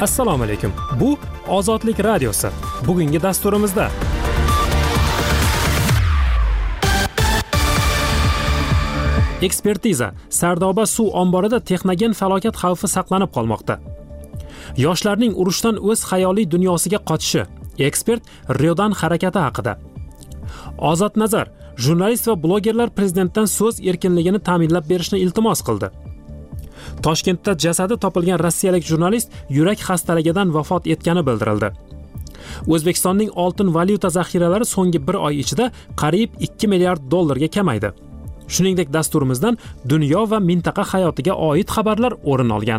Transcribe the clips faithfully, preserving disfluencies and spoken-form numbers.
Assalomu alaykum. Bu Ozodlik radiosi. Bugungi dasturimizda ekspertiza. Sardoba suv omborida texnogen falokat xavfi saqlanib qolmoqda. Yoshlarning urushdan o'z xayoliy dunyosiga qochishi. Ekspert Riodan harakati haqida. Ozod Nazar, jurnalist va blogerlar prezidentdan so'z erkinligini ta'minlab berishni iltimos qildi. Toshkentda jasadi topilgan rossiyalik jurnalist yurak xastaligidan vafot etgani bildirildi. O'zbekistonning oltin valyuta zaxiralari so'nggi bir oy ichida qariyb ikki milliard dollarga kamaydi. Shuningdek, dasturimizdan dunyo va mintaqa hayotiga oid xabarlar o'rin olgan.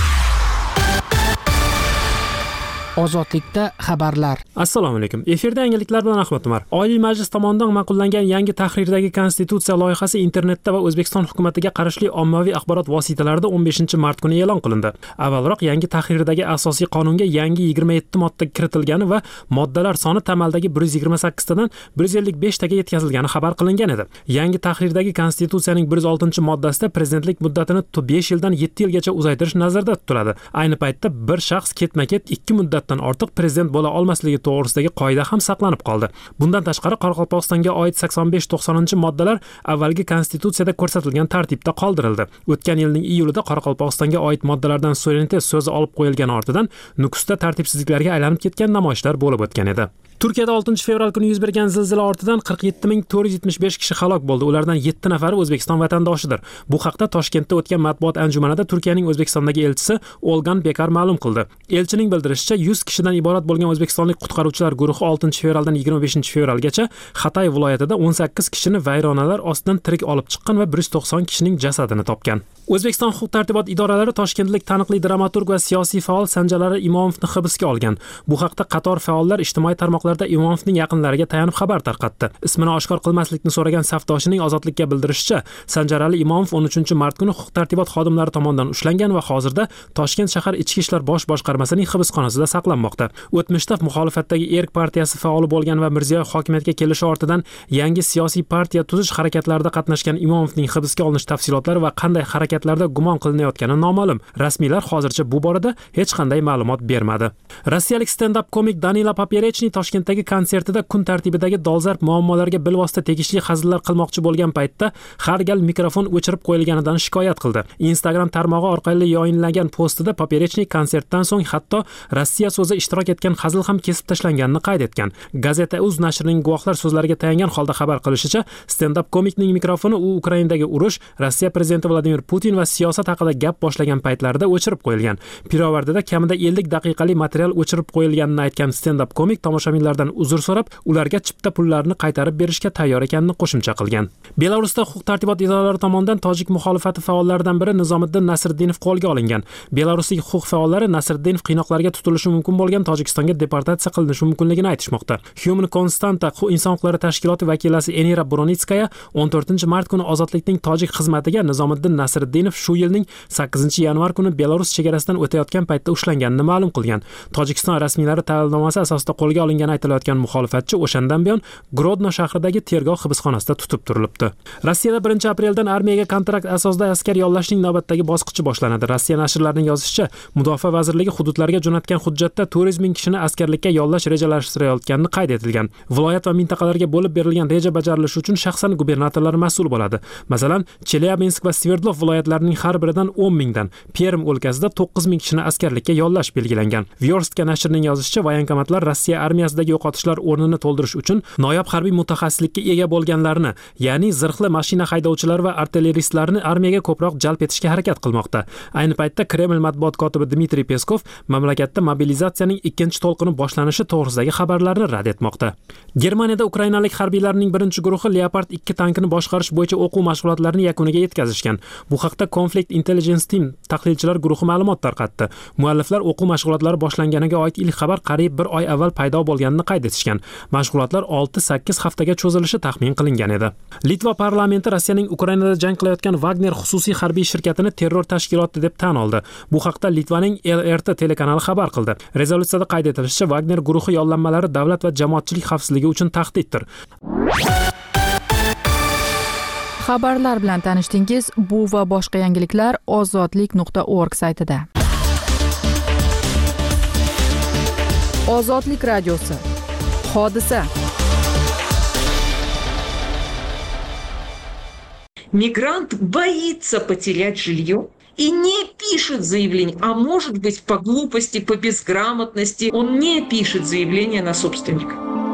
Ozodlikda xabarlar. Assalomu alaykum. Efirda yangiliklar bilan Ahmad Umar. Oliy Majlis tomonidan ma'qullangan yangi tahrirdagi konstitutsiya loyihasi internetda va O'zbekiston hukumatiga qarashli ommaviy axborot vositalarida o'n beshinchi mart kuni e'lon qilindi. Avvalroq yangi tahrirdagi asosiy qonunga yangi yigirma yetti modda kiritilgani va moddalar soni tamaldagi bir yuz yigirma sakkiz tadan bir yuz ellik besh taga yetkazilgani xabar qilingan edi. Yangi tahrirdagi konstitutsiyaning bir yuz oltinchi moddasida prezidentlik muddatini besh yildan yetti yilgacha uzaytirish nazarda tutiladi. Ayni paytda bir shaxs ketma-ket ikki muddat ortiq prezident bo'la olmasligi to'g'risidagi qoida ham saqlanib qoldi. Bundan tashqari Qoraqalpog'istonga oid sakson besh to'qsoninchi moddalar avvalgi konstitutsiyada ko'rsatilgan tartibda qoldirildi. O'tgan yilning iyulida Qoraqalpog'istonga oid moddalardan suverenitet so'zi olib qo'yilgani ortidan Nukusda tartibsizliklarga aylanib ketgan namoyishlar bo'lib o'tgan edi. Turkiyada oltinchi fevral kuni yuz bergan zilzila ortidan qirq yetti ming to'rt yuz yetmish besh kishi halok bo'ldi. Ulardan yetti nafari O'zbekiston vatandoshidir. Bu haqda Toshkentda o'tgan matbuot anjumanida Turkiyaning O'zbekistondagi elchisi Olgan Bekar ma'lum qildi. Elchining bildirishicha, yuz kishidan iborat bo'lgan o'zbekistonlik qutqaruvchilar guruhi oltinchi fevraldan yigirma beshinchi fevralgacha Xatay viloyatida o'n sakkiz kishini vayronalar ostidan tirik olib chiqqan va bir yuz to'qson kishining jasadini topgan. O'zbekiston huquq-tartibot idoralari toshkentlik taniqli dramaturg va siyosiy faol Sanjarali Imomovni hibsga olgan. Bu haqda qator faollar ijtimoiy tarmoqlarda Imomovning yaqinlariga tayanib xabar tarqatdi. Ismini oshkor qilmaslikni so'ragan safdoshining Ozodlikka bildirishicha, Sanjarali Imomov o'n uchinchi mart kuni huquq-tartibot xodimlari tomonidan ushlangan va hozirda Toshkent shahar ichki ishlar bosh boshqarmasining hibsxonasida saqlanmoqda. O'tmishda muxolifatdagi Erk partiyasi faoli bo'lgan va Mirziyoyev hokimiyatga kelishi ortidan yangi siyosiy partiya tuzish harakatlarida qatnashgan Imomovning hibsga olinish tafsilotlari va qanday harakatlarda gumon qilinayotgani noma'lum. Rasmiylar hozircha bu borada hech qanday ma'lumot bermadi. Rossiyalik stand-up komik Danila Poperechny Toshkentdagi konsertida kun tartibidagi dolzarb muammolarga bilvosita tegishli hazillar qilmoqchi bo'lgan paytda har gal mikrofon o'chirib qo'yilganidan shikoyat qildi. Instagram tarmog'i orqali yoyinlangan postida Poperechny konsertdan so'ng hatto Rossiya so'zi ishtirok etgan hazil ham kesib tashlanganini qayd etgan. Gazeta.uz nashrining guvohlar so'zlariga tayangan holda xabar qilishicha, stand-up komikning mikrofoni u Ukrainadagi urush, Rossiya prezidenti Vladimir Putin va siyosat haqida gap boshlagan paytlarida o'chirib qo'yilgan. Pirovardida kamida ellik daqiqalik material o'chirib qo'yilganini aytgan stand-up komik tomoshabinlardan uzr so'rab, ularga chipta pullarni qaytarib berishga tayyor ekanini qo'shimcha qilgan. Belarusda huquq-tartibot idoralari tomonidan tojik muxolifati faollaridan biri Nizomiddin Nasriddinov qo'lga olingan. Belaruslik huquq faollari Nasriddinov qiynoqlarga tutilishi mumkin bo'lgan Tojikistonga deportatsiya qilinishi mumkinligini aytishmoqda. Human Constanta inson huquqlari tashkiloti vakilasi Enira Bronitskaya o'n to'rtinchi mart kuni Ozodlikning tojik xizmatiga Nizomiddin Nasriddinov shu yilning sakkizinchi yanvar kuni Belarus chegarasidan o'tayotgan paytda ushlanganini ma'lum qilgan. Tojikiston rasmiylari ta'limnomasi asosida qo'lga olingani aytilayotgan muxolifatchi o'shandan buyon Grodno shahridagi tergov hibsxonasida tutib turilibdi. Rossiyada birinchi apreldan armiyaga kontrakt asosida askar yollashning navbatdagi bosqichi boshlanadi. Rossiya nashrlarining yozishicha, Mudofaa vazirligi hududlarga jo'natgan hujjatda to'rt yuz ming kishini askarlikka yollash rejalashtirayotganini qayd etilgan. Viloyat va mintaqalarga bo'lib berilgan reja bajarilishi uchun shaxsan gubernatorlar mas'ul bo'ladi. Masalan, Chelyabinsk va Sverdlov viloyatlarining har biridan o'n mingdan, Perm o'lkasida to'qqiz ming kishini askarlikka yollash belgilangan. Vyorstka nashrining yozishicha, voyankomatlar Rossiya armiyasidagi yo'qotishlar o'rnini to'ldirish uchun noyob harbiy mutaxassislikka ega bo'lganlarni, ya'ni zirhli mashina haydovchilari va artilleristlarni armiyaga ko'proq jalb etishga harakat qilmoqda. Ayni paytda Kreml matbuot kotibi Dmitriy Peskov mamlakatda mobilizatsiyaning ikkinchi to'lqini boshlanishi to'g'risidagi xabarlarni rad etmoqda. Germaniyada ukrainalik harbiylarning birinchi guruhi Leopard ikki tankini boshqarish bo'yicha o'quv mashg'ulotlarini yakuniga yetkazishgan. Bu haqda Conflict Intelligence Team tahlilchilar guruhi ma'lumot tarqatdi. Mualliflar o'quv mashg'ulotlari boshlanganiga oid ilk xabar qariyb bir oy avval paydo bo'lganini qayd etishgan. Mashg'ulotlar olti sakkiz haftaga cho'zilishi taxmin qilingan edi. Litva parlamenti Rossiyaning Ukrainada jang qilayotgan Wagner xususiy harbiy shirkatini terror tashkiloti deb tan oldi. Bu haqda Litvaning L R T telekanali xabar qildi. Rezolyutsiyada qayd etilishicha, Wagner guruhi yollanmalari davlat va jamoatchilik xavfsizligi uchun tahdiddir. Xabarlar bilan tanishdingiz. Bu va boshqa yangiliklar ozodlik nuqta org saytida. Ozodlik radiosi. Hodisa. Мигрант боится потерять жилье и не пишет заявление, а может быть по глупости, по безграмотности, он не пишет заявление на собственника.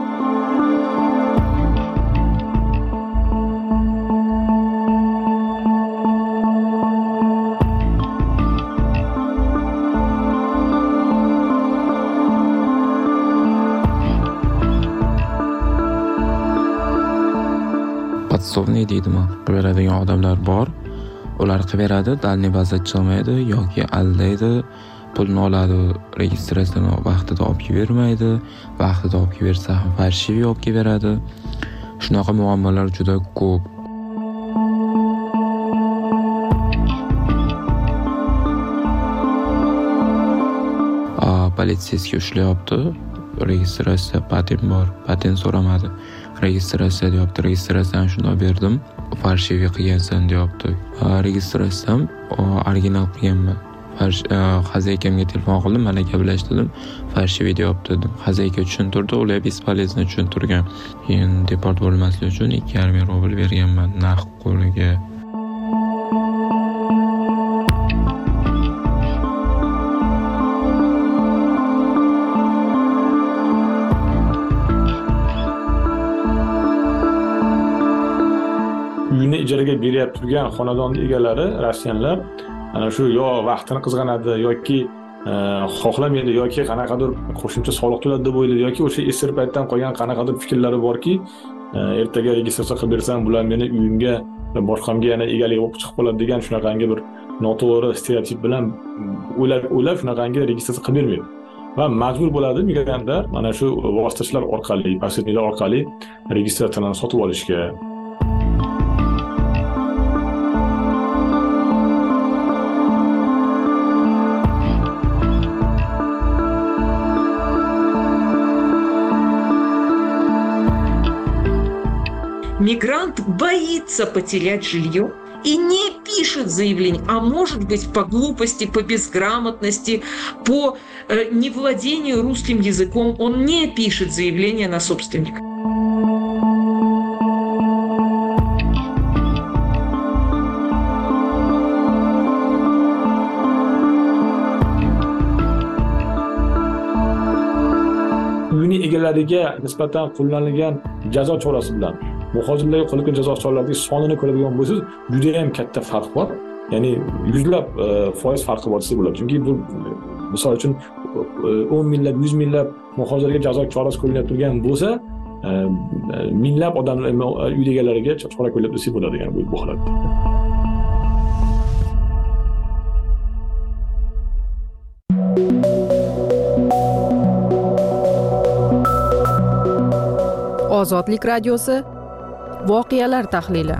Podsovniy deydimi, beradigan odamlar bor. Ular qilaveradi, dalniy baza chiqmaydi yoki aldaydi, pulni oladi, registratsiyani vaqtida olib bermaydi, vaqtida olib bersa ham farshiviy olib beradi. Shunaqa muammolar juda ko'p. A, politsiyasiga ushlayapti. Registratsiya patent bor, patent so'ramadi. Registratsiya deyapti, registratsiyani shunday berdim, farshiviy qilgansan deyapti. Registratsiyam original qilganman. Xazaykamga telefon qildim, mana gaplashdim, farshiviy deyapti dedim. Xazayka tushuntirdi, ular bespolezno tushuntirgan. Keyin deport bo'lmaslik uchun ikki yarim ming rubl berganman naqd qo'liga. Uyini ijaraga beryapti turgan xonadon egalari, rossiyanlar, ana shu yo vaqtini qizg'anadi yoki xohlamaydi yoki qanaqadir qo'shimcha soliq to'ladi deb o'ylaydi yoki o'sha esir paytdan qolgan qanaqadir fikrlari borki, ertaga registratsiya qilib bersam, bular meni uyimga boshqamga yana egalik bo'lib chiqib qoladi degan shunaqangi bir noto'g'ri stereotip bilan o'ylab o'ylab shunaqangi registratsiya qilib bermaydi. Va majbur bo'ladi migrantlar mana shu vositachilar orqali, posredniklar orqali registratsiyani sotib olishga. Мигрант боится потерять жилье и не пишет заявление, а может быть по глупости, по безграмотности, по э, невладению русским языком, он не пишет заявление на собственника. Uyini egalariga nisbatan qo'llanilgan jazo chorasi bilan muhojirlarga qo'llangan jazo choralarining sonini ko'radigan bo'lsangiz, juda ham katta farq bor. Ya'ni yuzlab foiz farqi bor desa bo'ladi. Chunki bu misol uchun o'n minglab, yuz minglab muhojirlarga jazo chorasi qo'llanib turgan bo'lsa, minglab odamlar uy egalariga chora qo'llab desa bo'ladi, ya'ni bu holatda. Ozodlik radiosi. Voqealar tahlili.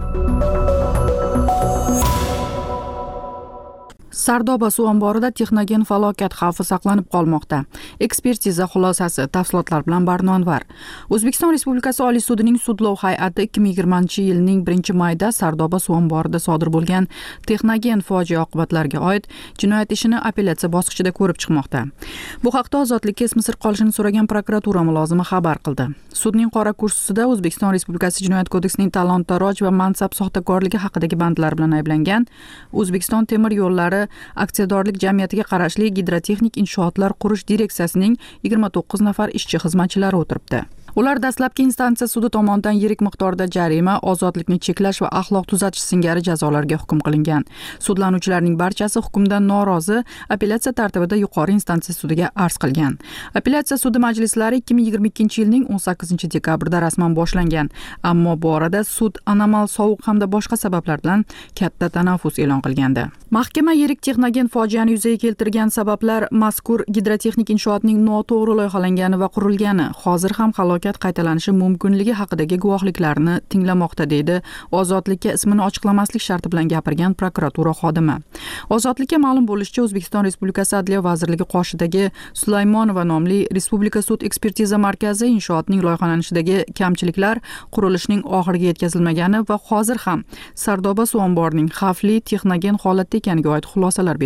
Sardoba suv omborida texnogen falokat xavfi saqlanib qolmoqda. Ekspertiza xulosasi, tafsilotlar bilan Barnonvar. O'zbekiston Respublikasi Oliy sudining sudlov hay'ati ikki ming yigirmanchi yilning birinchi mayida Sardoba suv omborida sodir bo'lgan texnogen fojia oqibatlariga oid jinoyat ishini apellyatsiya bosqichida ko'rib chiqmoqda. Bu haqda Ozodlikka ismi sir qolishini so'ragan prokuratura mulozimi xabar qildi. Sudning qora kursisida O'zbekiston Respublikasi Jinoyat kodeksining talon-taroj va mansab soxtakorligi haqidagi bandlar bilan ayblangan O'zbekiston temir yo'llari aksiyadorlik jamiyatiga qarashli gidrotexnik inshootlar qurish direksiyasining yigirma to'qqiz nafar ishchi xizmatchilari o'tiribdi. Ular dastlabki instansiya sudi tomonidan yirik miqdorda jarima, ozodlikni cheklash va axloq tuzatish singari jazolarga hukm qilingan. Sudlanuvchilarning barchasi hukmdan norozi apellyatsiya tartibida yuqori instansiya sudiga arz qilgan. Apellyatsiya sudi majlislari ikki ming yigirma ikkinchi yilning o'n sakkizinchi dekabrida rasman boshlangan, ammo bu orada sud anomal sovuq hamda boshqa sabablar bilan katta tanaffus e'lon qilgandi. Mahkama yirik texnogen fojiani yuzaga keltirgan sabablar mazkur gidrotexnik inshootning noto'g'ri loyihalangani va qurilgani, hozir ham halokat qaytalanishi mumkinligi haqidagi guvohliklarni tinglamoqda, deydi Ozodlikka ismini ochiqlamaslik sharti bilan gapirgan prokuratura xodimi. Ozodlikka ma'lum bo'lishicha, O'zbekiston Respublikasi Adliya vazirligi qoshidagi Sulaymonova nomli Respublika sud ekspertiza markazi inshootning loyihalanishidagi kamchiliklar, qurilishning oxiriga yetkazilmagani va hozir ham Sardoba suv omborining xavfli texnogen holatda ekaniga oid xulosalar bergan.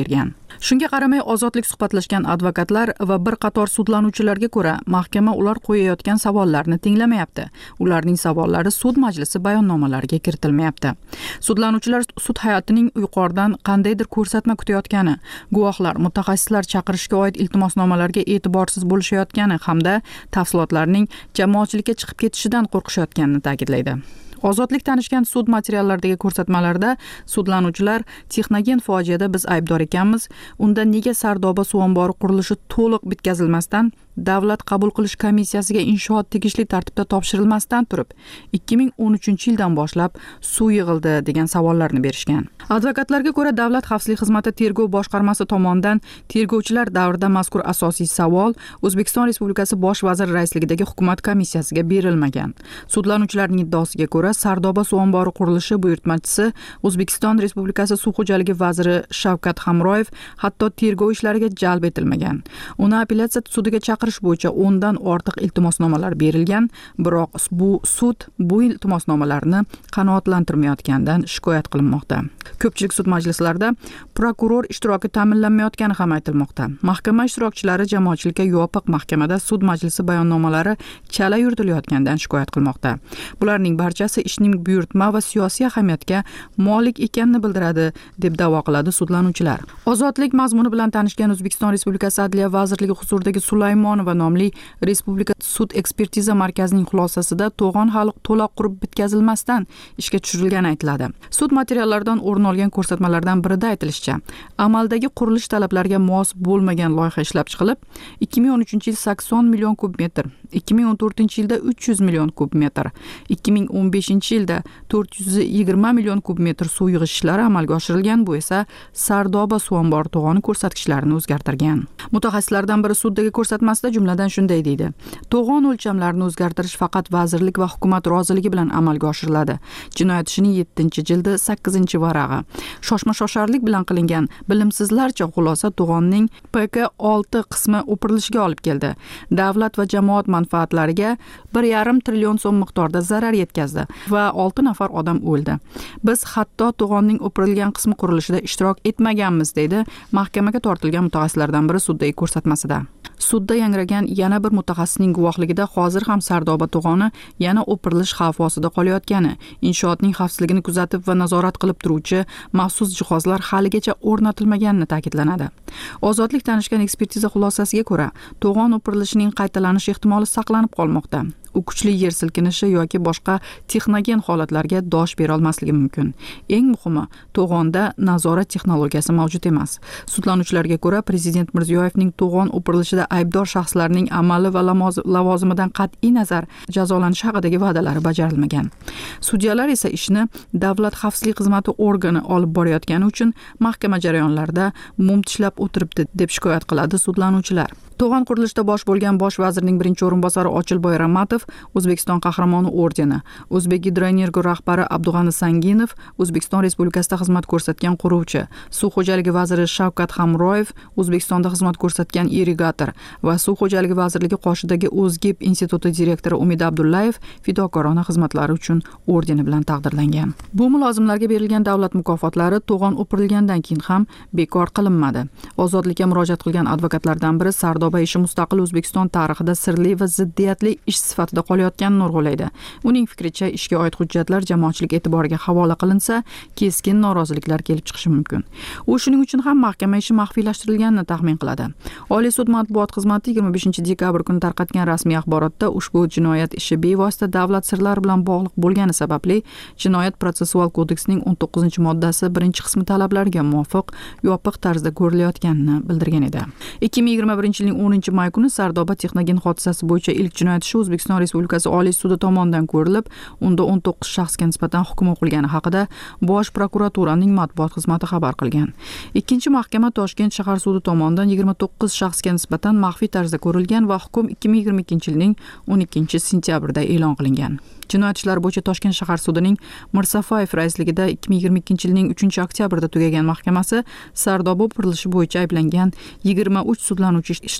Shunga qaramay ozodlik suhbatlashgan advokatlar va bir qator sudlanuvchilarga ko'ra, mahkama ular qo'yayotgan savollarni tinglamayapti. Ularning savollari sud majlisi bayonnomalariga kiritilmayapti. Sudlanuvchilar sud hay'atining yuqoridan qandaydir ko'rsatma kutayotgani, guvohlar, mutaxassislar chaqirishga oid iltimosnomalarga e'tiborsiz bo'lishayotgani hamda tafsilotlarning jamoatchilikka chiqib ketishidan qo'rqishayotganini ta'kidlaydi. Ozodlik tanishgan sud materiallaridagi ko'rsatmalarda sudlanuvchilar Texnogen fojiada biz aybdor ekanmiz, unda nega Sardoba suv ombori qurilishi to'liq bitkazilmasdan davlat qabul qilish komissiyasiga inshoot tegishli tartibda topshirilmasdan turib ikki ming o'n uchinchi yildan boshlab suv yig'ildi degan savollarni berishgan. Advokatlarga ko'ra, Davlat xavfsizlik xizmati tergov boshqarmasi tomonidan tergovchilar davrida mazkur asosiy savol O'zbekiston Respublikasi Bosh vaziri raisligidagi hukumat komissiyasiga berilmagan. Sudlanuvchilarning iddaosiga ko'ra, Sardoba suv ombori qurilishi buyurtmachisi O'zbekiston Respublikasi suv xo'jaligi vaziri Shavkat Hamroyev hatto tergov ishlariga jalb etilmagan. Uni apellyatsiya sudiga chaqirish bo'yicha o'ndan ortiq iltimosnomalar berilgan, biroq bu sud bu iltimosnomalarni qanoatlantirmayotganidan shikoyat qilinmoqda. Ko'pchilik sud majlislarida prokuror ishtiroki ta'minlanmayotgani ham aytilmoqda. Mahkama ishtirokchilari jamoatchilikka yopiq mahkamada sud majlisi bayonnomalari chala yuritilayotganidan shikoyat qilmoqda. Bularning barchasi ishning buyurtma va siyosiy ahamiyatga molik ekanini bildiradi, deb da'vo qiladi sudlanuvchilar. Ozodlik mazmuni bilan tanishgan O'zbekiston Respublikasi Adliya vazirligi huzuridagi Sulaymonova nomli Respublika sud ekspertiza markazining xulosasida to'g'on hali to'liq qurib bitkazilmasdan ishga tushirilgani aytiladi. Sud materiallaridan o'rin olgan ko'rsatmalardan birida aytilishicha, amaldagi qurilish talablariga mos bo'lmagan loyiha ishlab chiqilib, ikki ming o'n uchinchi yil sakson million kub metr, ikki ming o'n to'rtinchi yilda uch yuz million kub metr, ikki ming o'n beshinchi yilda to'rt yuz yigirma million kub metr suv yig'ish ishlari amalga oshirilgan. Bu esa Sardoba suv ombori to'g'oni ko'rsatkichlarini o'zgartirgan. Mutaxassislardan biri suddagi ko'rsatmasida jumladan shunday deydi: to'g'on o'lchamlarini o'zgartirish faqat vazirlik va hukumat roziligi bilan amalga oshiriladi. Jinoyat ishining yettinchi jildi sakkizinchi varag'i. Shoshma-shosharlik bilan qilingan bilimsizlarcha xulosa to'g'onning P K olti qismi o'pirilishiga olib keldi. Davlat va jamoat manfaatlariga bir yarim trillion so'm miqdorda zarar yetkazdi va olti nafar odam o'ldi. Biz hatto to'g'onning o'pirilgan qismi qurilishida ishtirok etmaganmiz, deydi mahkamaga tortilgan mutaxassislardan biri suddagi ko'rsatmasida. Sudda yangragan yana bir mutaxassisning guvohligida hozir ham Sardoba to'g'oni yana o'pirilish xavfi ostida qolayotgani, inshootning xavfsizligini kuzatib va nazorat qilib turuvchi maxsus jihozlar haligacha o'rnatilmaganini ta'kidlanadi. Ozodlik tanishgan ekspertiza xulosasiga ko'ra, to'g'on o'pirilishining qaytalanish ehtimoli saqlanib qolmoqda. U kuchli yer silkinishi yoki boshqa texnogen holatlarga dosh bera olmasligi mumkin. Eng muhimi, to'g'onda nazorat texnologiyasi mavjud emas. Sudlanuvchilarga ko'ra, Prezident Mirziyoyevning to'g'on o'pirilishida aybdor shaxslarning amali va lavozimidan qat'iy nazar jazolanishi haqidagi va'dalari bajarilmagan. Sudyalar esa ishni Davlat xavfsizlik xizmati organi olib borayotgani uchun mahkama jarayonlarida mum tishlab o'tiribdi, deb shikoyat qiladi sudlanuvchilar. To'g'on qurilishida bosh bo'lgan bosh vazirning birinchi o'rinbosari Ochilboy Ramatov O'zbekiston qahramoni ordeni, O'zbek Gidroenergo rahbari Abdug'ani Sanginov O'zbekiston Respublikasida xizmat ko'rsatgan quruvchi, Suv xo'jaligi vaziri Shavkat Hamroyev O'zbekistonda xizmat ko'rsatgan irrigator va Suv xo'jaligi vazirligi qoshidagi O'zgib instituti direktori Umid Abdullayev fidokorona xizmatlari uchun ordeni bilan taqdirlangan. Bu mulozimlarga berilgan davlat mukofotlari to'g'on o'pirilgandan keyin ham bekor qilinmadi. Ozodlikka murojaat qilgan advokatlardan biri Sardoba ishi mustaqil O'zbekiston tarixida sirli va ziddiyatli ish sifatida qolayotganini urg'ulaydi. Uning fikricha, ishga oid hujjatlar jamoatchilik e'tiboriga havola qilinsa, keskin noroziliklar kelib chiqishi mumkin. U shuning uchun ham mahkama ishi maxfiylashtirilganini taxmin qiladi. Oliy sud matbuot xizmati yigirma beshinchi dekabr kuni tarqatgan rasmiy axborotda ushbu jinoyat ishi bevosita davlat sirlari bilan bog'liq bo'lgani sababli Jinoyat protsessual kodeksining o'n to'qqizinchi moddasi birinchi qismi talablariga muvofiq yopiq tarzda ko'rilayotganini bildirgan edi. ikki ming yigirma birinchi yilning o'ninchi may kuni Sardoba Texnogen hodisasi bo'yicha ilk jinoyat ishi O'zbekiston Respublikasi Oliy sudi tomonidan ko'rilib, unda o'n to'qqiz shaxsga nisbatan hukm o'qilgani haqida Bosh prokuraturaning matbuot xizmati xabar qilgan. Ikkinchi mahkama Toshkent shahar sudi tomonidan yigirma to'qqiz shaxsga nisbatan maxfiy tarzda ko'rilgan va hukm ikki ming yigirma ikkinchi yilning o'n ikkinchi sentyabrida e'lon qilingan. Jinoyat ishlari bo'yicha Toshkent shahar sudining Mirsafayev raisligida ikki ming yigirma ikkinchi yilning uchinchi oktyabrida tugagan mahkamasi Sardoba o'pirilishi bo'yicha ayblangan yigirma uch sudlanuvchi ishtirok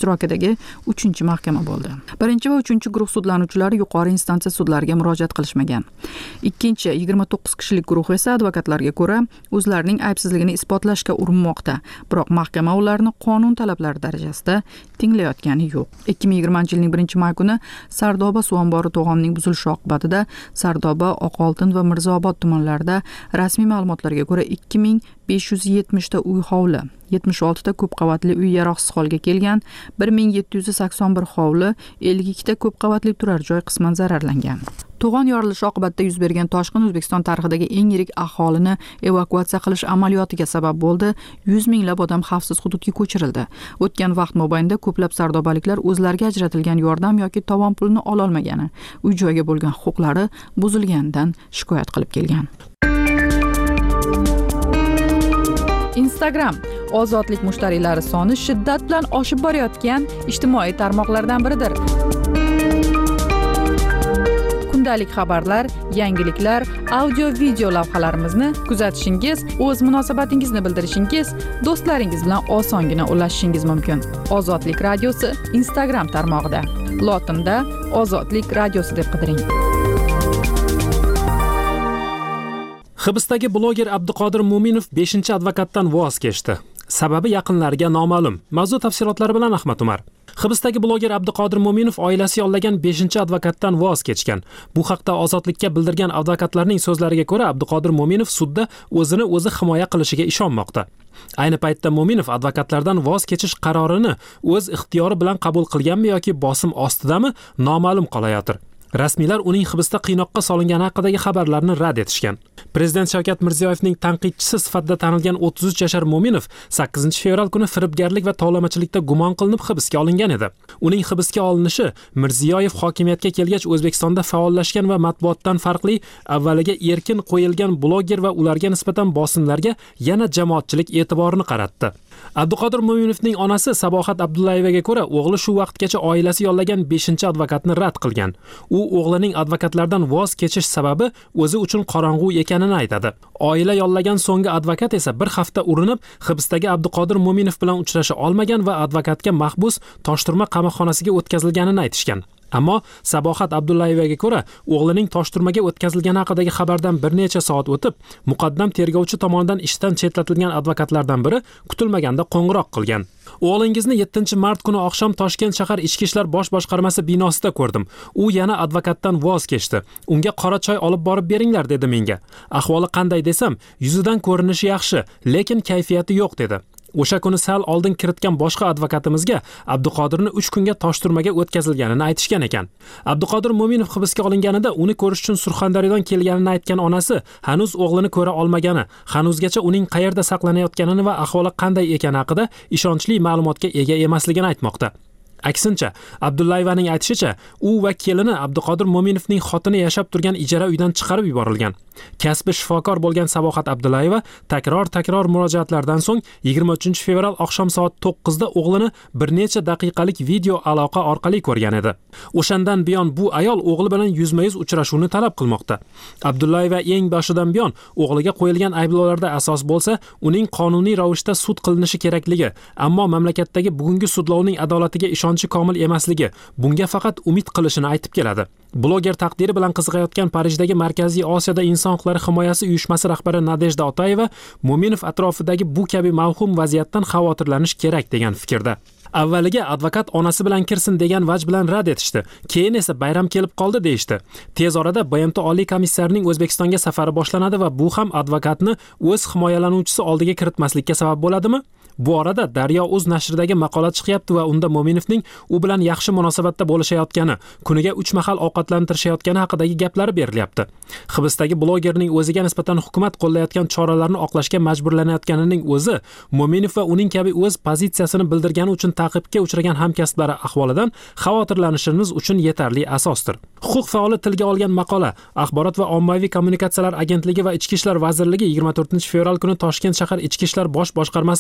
ishtirokidagi uchinchi mahkama bo'ldi. Birinchi va uchinchi guruh sudlanuvchilari yuqori instansiya sudlariga murojaat qilishmagan. Ikkinchi yigirma to'qqiz kishilik guruh esa advokatlarga ko'ra o'zlarining aybsizligini isbotlashga urinmoqda. Biroq mahkama ularni qonun talablari darajasida tinglayotgani yo'q. ikki ming yigirmanchi yilning birinchi may kuni Sardoba suv ombori to'g'onining buzilishi oqibatida Sardoba, Oqoltin va Mirzaobod tumanlarida rasmiy ma'lumotlarga ko'ra ikki ming besh yuz yetmish ta uy hovli, yetmish olti ta ko'p qavatli uy yaroqsiz holga kelgan, bir ming yetti yuz sakson bir hovli, ellik ikki ta ko'p qavatli turar joy qisman zararlangan. To'g'on yorilishi oqibatida yuz bergan toshqin O'zbekiston tarixidagi eng yirik aholini evakuatsiya qilish amaliyotiga sabab bo'ldi. yuz minglab odam xavfsiz hududga ko'chirildi. O'tgan vaqt mobaynida ko'plab sardobaliklar o'zlariga ajratilgan yordam yoki tovon pulini ola olmagani, uy joyga bo'lgan huquqlari buzilganidan shikoyat qilib kelgan. Instagram ozodlik mushtariylari soni shiddat bilan oshib borayotgan ijtimoiy tarmoqlardan biridir. Kundalik xabarlar, yangiliklar, audio-video lavhalarimizni kuzatishingiz, o'z munosabatingizni bildirishingiz, do'stlaringiz bilan osongina ulashishingiz mumkin. Ozodlik radiosi Instagram tarmog'ida. Lotinda Ozodlik radiosi deb qidiring. Hibsdagi bloger Abduqodir Mo'minov beshinchi advokatdan voz kechdi. Sababi yaqinlariga noma'lum. Mavzu tafsilotlari bilan Ahmad Umar. Hibsdagi bloger Abduqodir Mo'minov oilasi yollagan beshinchi advokatdan voz kechgan. Bu haqda Ozodlikka bildirgan advokatlarning so'zlariga ko'ra, Abduqodir Mo'minov sudda o'zini o'zi himoya qilishiga ishonmoqda. Ayni paytda Mo'minov advokatlardan voz kechish qarorini o'z ixtiyori bilan qabul qilganmi yoki bosim ostidami noma'lum qolayotir. Rasmiylar uning hibsda qiynoqqa solingani haqidagi xabarlarni rad etishgan. Prezident Shavkat Mirziyoyevning tanqidchisi sifatida tanilgan o'ttiz uch yashar Mo'minov sakkizinchi fevral kuni firibgarlik va tovlamachilikda gumon qilinib hibsga olingan edi. Uning hibsga olinishi Mirziyoyev hokimiyatga kelgach O'zbekistonda faollashgan va matbuotdan farqli avvaliga erkin qo'yilgan bloger va ularga nisbatan bosimlarga yana jamoatchilik e'tiborini qaratdi. Abduqodir Mo'minovning onasi Sabohat Abdullayevaga ko'ra, o'g'li shu vaqtgacha oilasi yollagan beshinchi advokatni rad qilgan. U o'g'lining advokatlardan voz kechish sababi o'zi uchun qorong'u ekanini aytadi. Oila yollagan so'nggi advokat esa bir hafta urinib, hibsdagi Abduqodir Mo'minov bilan uchrasha olmagan va advokatga mahbus Toshturma qamoqxonasiga o'tkazilganini aytishgan. Ammo Sabohat Abdullayevaga ko'ra, o'g'lining Toshturmaga o'tkazilgani haqidagi xabardan bir necha soat o'tib, muqaddam tergovchi tomonidan ishdan chetlatilgan advokatlardan biri kutilmaganda qo'ng'iroq qilgan. O'g'lingizni yettinchi mart kuni oqshom Toshkent shahar ichki ishlar bosh boshqarmasi binosida ko'rdim. U yana advokatdan voz kechdi. Unga qora choy olib borib beringlar dedi menga. Ahvoli qanday desam, yuzidan ko'rinishi yaxshi, lekin kayfiyati yo'q dedi. O'sha kuni sal oldin kiritgan boshqa advokatimizga Abduqodirni uch kunga Toshturmaga o'tkazilganini aytishgan ekan. Abduqodir Mo'minov hibsga olinganida uni ko'rish uchun Surxondaryodan kelganini aytgan onasi hanuz o'g'lini ko'ra olmagani, hanuzgacha uning qayerda saqlanayotganini va ahvoli qanday ekani haqida ishonchli ma'lumotga ega emasligini aytmoqda. Aksincha, Abdullayevaning aytishicha, u va kelini Abduqodir Mo'minovning xotini yashab turgan ijara uydan chiqarib yuborilgan. Kasbi shifokor bo'lgan Sabohat Abdullayeva takror-takror murojaatlardan so'ng yigirma uchinchi fevral oqshom soat to'qqizda o'g'lini bir necha daqiqalik video aloqa orqali ko'rgan edi. O'shandan buyon bu ayol o'g'li bilan yuzma-yuz uchrashuvni talab qilmoqda. Abdullayeva eng boshidan buyon o'g'liga qo'yilgan ayblovlarda asos bo'lsa, uning qonuniy ravishda sud qilinishi kerakligi, ammo mamlakatdagi bugungi sudlovning adolatiga ishonchi komil emasligi, bunga faqat umid qilishini aytib keladi. Bloger taqdiri bilan qiziqayotgan Parijdagi Markaziy Osiyoda inson huquqlari himoyasi uyushmasi rahbari Nadejda Otayeva Mo'minov atrofidagi bu kabi mavhum vaziyatdan xavotirlanish kerak degan fikrda. Avvaliga advokat onasi bilan kirsin degan vaj bilan rad etishdi. Keyin esa bayram kelib qoldi deyishdi. Tez orada B M T Oliy komissarining O'zbekistonga safari boshlanadi va bu ham advokatni o'z himoyalanuvchisi oldiga kiritmaslikka sabab bo'ladimi? Bu orada Daryo.uz nashridagi maqola chiqyapti va unda Mo'minovning u bilan yaxshi munosabatda bo'lishayotgani, kuniga uch mahal ovqatlantirishayotgani haqidagi gaplar berilyapti. Hibsdagi blogerning o'ziga nisbatan hukumat qo'llayotgan choralarni oqlashga majburlanayotganining o'zi Mo'minov va uning kabi o'z pozitsiyasini bildirgani uchun ta'qibga uchragan hamkasblari ahvolidan xavotirlanishimiz uchun yetarli asosdir. Huquq faoli tilga olgan maqola Axborot va ommaviy kommunikatsiyalar agentligi va Ichki ishlar vazirligi yigirma to'rtinchi fevral kuni Toshkent shahar ichki ishlar bosh boshqarmasi vaqtincha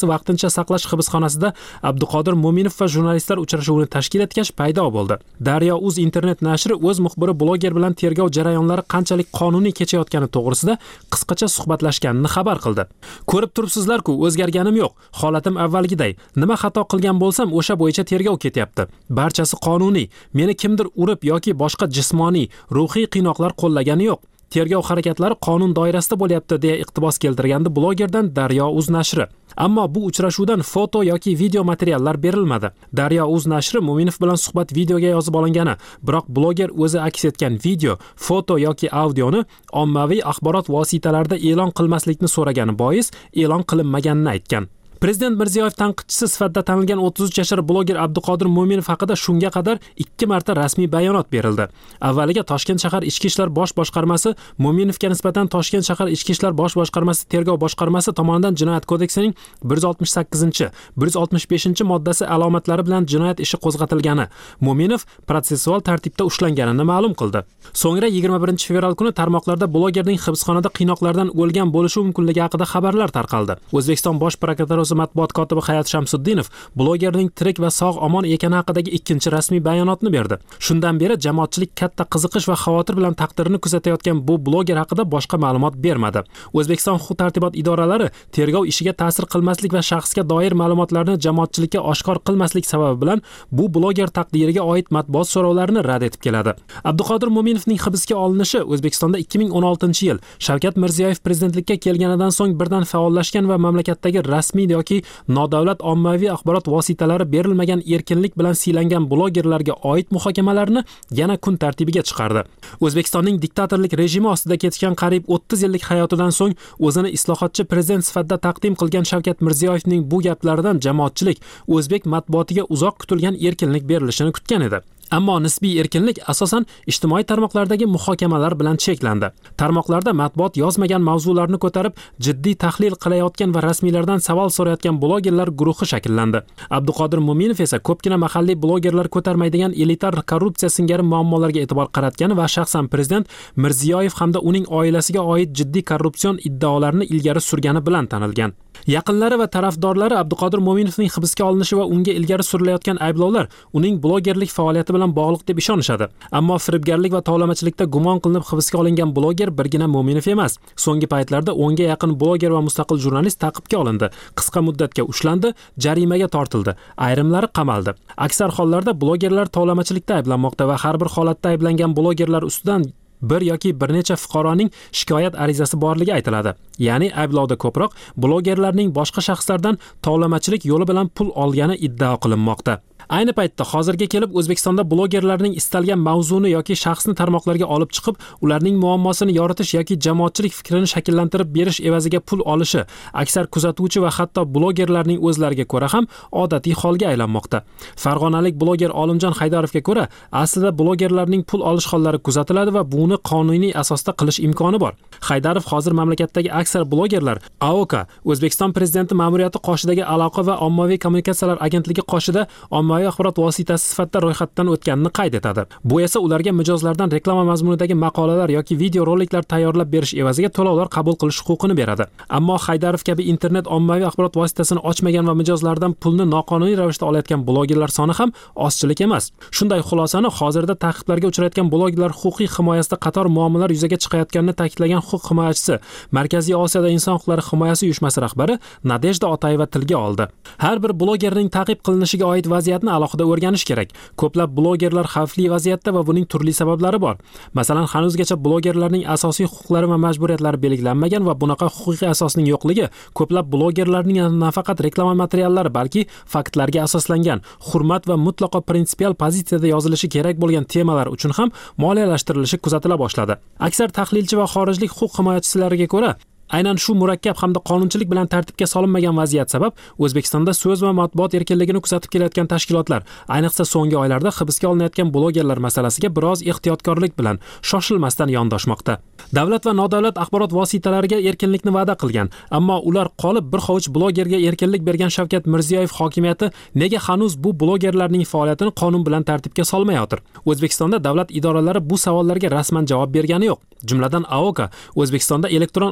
saqlash hibsxonasida Abduqodir Mo'minov va jurnalistlar uchrashuvini tashkil etgach paydo bo'ldi. Daryo.uz internet nashri o'z muxbiri bloger bilan tergov jarayonlari qanchalik qonuniy kechayotgani to'g'risida qisqacha suhbatlashganini xabar qildi. Ko'rib turibsizlar-ku, o'zgarganim yo'q. Holatim avvalgiday. Nima xato qilgan bo'lsam, o'sha bo'yicha tergov ketyapti. Barchasi qonuniy. Meni kimdir urib yoki boshqa jismoniy, ruhiy qiynoqlar qo'llagani yo'q. Tergov harakatlari qonun doirasida bo'lyapti deya iqtibos keltirgandi blogerdan Daryo.uz nashri. Ammo bu uchrashuvdan foto yoki video materiallar berilmadi. Daryo.uz nashri Mo'minov bilan suhbat videoga yozib olingani, biroq bloger o'zi aks etgan video, foto yoki audioni ommaviy axborot vositalarida e'lon qilmaslikni so'ragani bois e'lon qilinmaganini aytgan. Prezident Mirziyoyev tanqidchisi sifatida tanilgan o'ttiz uch yashar bloger Abduqodir Mo'minov haqida shunga qadar ikki marta rasmiy bayonot berildi. Avvaliga Toshkent shahar Ichki ishlar bosh boshqarmasi Mo'minovga nisbatan Toshkent shahar Ichki ishlar bosh boshqarmasi tergov boshqarmasi tomonidan Jinoyat kodeksining bir yuz oltmish sakkizinchi, bir yuz oltmish beshinchi moddasi alomatlari bilan jinoyat ishi qo'zg'atilgani, Mo'minov protsessual tartibda ushlanganini ma'lum qildi. So'ngra yigirma birinchi fevral kuni tarmoqlarda blogerning hibsxonada qiynoqlardan o'lgan bo'lishi mumkinligi haqida xabarlar tarqaldi. O'zbekiston bosh prokuraturasi matbuot kotibi Hayat Shamsuddinov blogerning tirik va sog' omon ekani haqidagi ikkinchi rasmiy bayonotni berdi. Shundan beri jamoatchilik katta qiziqish va xavotir bilan taqdirini kuzatayotgan bu bloger haqida boshqa ma'lumot bermadi. O'zbekiston huquq-tartibot idoralari tergov ishiga ta'sir qilmaslik va shaxsga doir ma'lumotlarni jamoatchilikka oshkor qilmaslik sababi bilan bu bloger taqdiriga oid matbuot so'rovlarini rad etib keladi. Abduqodir Mo'minovning hibsga olinishi O'zbekistonda ikki ming o'n oltinchi yil Shavkat Mirziyoyev prezidentlikka kelganidan so'ng birdan faollashgan va mamlakatdagi rasmiy yoki nodavlat ommaviy axborot vositalari berilmagan erkinlik bilan siylangan blogerlarga oid muhokamalarni yana kun tartibiga chiqardi. O'zbekistonning diktatorlik rejimi ostida kechgan qariyb o'ttiz yillik hayotidan so'ng o'zini islohotchi prezident sifatida taqdim qilgan Shavkat Mirziyoyevning bu gaplaridan jamoatchilik o'zbek matbuotiga uzoq kutilgan erkinlik berilishini kutgan edi. Ammo nisbiy erkinlik asosan ijtimoiy tarmoqlardagi muhokamalar bilan cheklandi. Tarmoqlarda matbuot yozmagan mavzularni ko'tarib, jiddiy tahlil qilayotgan va rasmiylardan savol so'rayotgan blogerlar guruhi shakllandi. Abduqodir Mo'minov esa ko'pgina mahalliy blogerlar ko'tarmaydigan elitar korrupsiya singari muammolarga e'tibor qaratgani va shaxsan prezident Mirziyoyev hamda uning oilasiga oid jiddiy korrupsion iddaolarni ilgari surgani bilan tanilgan. Yaqinlari va tarafdorlari Abduqodir Mo'minovning hibsga olinishi va unga ilgari surilayotgan ayblovlar uning blogerlik faoliyati bilan bog'liq deb ishonishadi. Ammo firibgarlik va tovlamachilikda gumon qilinib hibsga olingan bloger birgina Mo'minov emas. So'nggi paytlarda o'nga yaqin bloger va mustaqil jurnalist ta'qibga olindi, qisqa muddatga ushlandi, jarimaga tortildi, ayrimlari qamaldi. Aksar hollarda blogerlar tovlamachilikda ayblanmoqda va har bir holatda ayblangan blogerlar ustidan bir yoki bir necha fuqaroning shikoyat arizasi borligi aytiladi. Ya'ni ayblovda ko'proq blogerlarning boshqa shaxslardan tovlamachilik yo'li bilan pul olgani iddao qilinmoqda. Ayni paytda hozirga kelib O'zbekistonda blogerlarning istalgan mavzuni yoki shaxsni tarmoqlarga olib chiqib, ularning muammosini yoritish yoki jamoatchilik fikrini shakllantirib berish evaziga pul olishi aksar kuzatuvchi va hatto blogerlarning o'zlariga ko'ra ham odatiy holga aylanmoqda. Farg'onalik bloger Olimjon Haydarovga ko'ra, aslida blogerlarning pul olish hollari kuzatiladi va buni qonuniy asosda qilish imkoni bor. Haydarov hozir mamlakatdagi aksar blogerlar A O K, O'zbekiston prezidenti ma'muriyati qoshidagi aloqa va ommaviy kommunikatsiyalar agentligi qoshida ommaviy axborot vositasi sifatida ro'yxatdan o'tganini qayd etadi. Bu esa ularga mijozlardan reklama mazmunidagi maqolalar yoki video roliklar tayyorlab berish evaziga to'lovlar qabul qilish huquqini beradi. Ammo Haydarov kabi internet ommaviy axborot vositasini ochmagan va mijozlardan pulni noqonuniy ravishda olayotgan blogerlar soni ham ozchilik emas. Shunday xulosani hozirda ta'qiblarga uchrayotgan blogerlar huquqiy himoyasida qator muammolar yuzaga chiqayotganini ta'kidlagan huquq himoyachisi, Markaziy Osiyoda inson huquqlari himoyasi uyushmasi rahbari Nadejda Otayeva tilga oldi. Har bir blogerning ta'qib qilinishiga oid vaziyatni alohida o'rganish kerak. Ko'plab blogerlar xavfli vaziyatda va buning turli sabablari bor. Masalan, hanuzgacha blogerlarning asosiy huquqlari va majburiyatlari belgilanmagan va bunaqa huquqiy asosning yo'qligi ko'plab blogerlarning nafaqat reklama materiallari, balki faktlarga asoslangan, hurmat va mutlaqo prinsipial pozitsiyada yozilishi kerak bo'lgan temalar uchun ham moliyalashtirilishi kuzatila boshladi. Aksar tahlilchi va xorijlik huquq himoyachilariga ko'ra, aynan shu murakkab hamda qonunchilik bilan tartibga solinmagan vaziyat sabab O'zbekistonda so'z va matbuot erkinligini kuzatib kelayotgan tashkilotlar, ayniqsa so'nggi oylarda hibsga olinayotgan blogerlar masalasiga biroz ehtiyotkorlik bilan shoshilmasdan yondoshmoqda. Davlat va nodavlat axborot vositalariga erkinlikni va'da qilgan, ammo ular qolib bir hovuch blogerga erkinlik bergan Shavkat Mirziyoyev hokimiyati nega hanuz bu blogerlarning faoliyatini qonun bilan tartibga solmayotir? O'zbekistonda davlat idoralari bu savollarga rasman javob bergani yo'q. Jumladan A O K O'zbekistonda elektron ommaviy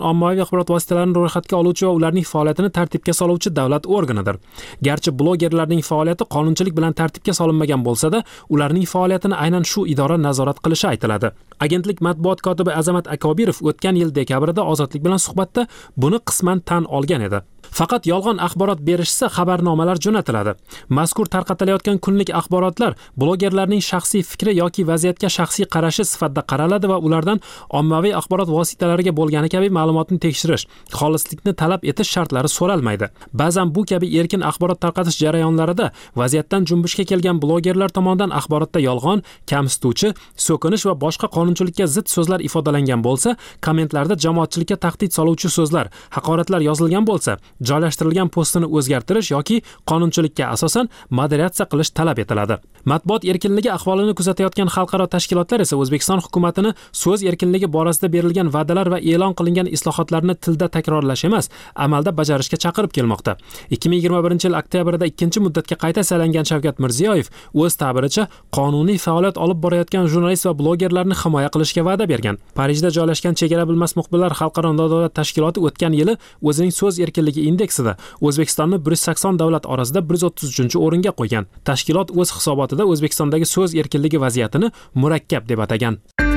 axborot vositalarini ro'yxatga oluvchi va ularning faoliyatini tartibga soluvchi davlat organidir. Garchi blogerlarning faoliyati qonunchilik bilan tartibga solinmagan bo'lsa-da, ularning faoliyatini aynan shu idora nazorat qilishi aytiladi. Agentlik matbuot kotibi Azamat Akobirov o'tgan yil dekabrida Ozodlik bilan suhbatda buni qisman tan olgan edi. Faqat yolg'on axborot berishsa xabarnomalar jo'natiladi. Mazkur tarqatilayotgan kunlik axborotlar blogerlarning shaxsiy fikri yoki vaziyatga shaxsiy qarashi sifatida qaraladi va ulardan ommaviy axborot vositalariga bo'lgani kabi ma'lumotni tekshirish, xolislikni talab etish shartlari so'ralmaydi. Ba'zan bu kabi erkin axborot tarqatish jarayonlarida vaziyatdan junbushga kelgan blogerlar tomonidan axborotda yolg'on, kamsituvchi, so'kinish va boshqa qonunchilikka zid so'zlar ifodalangan bo'lsa, kommentlarda jamoatchilikka tahdid soluvchi so'zlar, haqoratlar yozilgan bo'lsa, joylashtirilgan postini o'zgartirish yoki qonunchilikka asosan moderatsiya qilish talab etiladi. Matbuot erkinligi ahvolini kuzatayotgan xalqaro tashkilotlar esa O'zbekiston hukumatini so'z erkinligi borasida berilgan va'dalar va e'lon qilingan islohotlarni tilda takrorlash emas, amalda bajarishga chaqirib kelmoqda. ikki ming yigirma birinchi yil oktyabrda ikkinchi muddatga qayta saylangan Shavkat Mirziyoyev o'z ta'biricha qonuniy faoliyat olib borayotgan jurnalist va blogerlarni himoya qilishga va'da bergan. Parijda joylashgan Chegara bilmas muxbirlar xalqaro nodavlat tashkiloti o'tgan yili o'zining so'z erkinligi indeksida O'zbekistonni bir yuz sakson davlat orasida bir yuz o'ttiz uchinchi o'ringa qo'ygan. Tashkilot o'z hisobotida O'zbekistondagi so'z erkinligi vaziyatini murakkab deb atagan.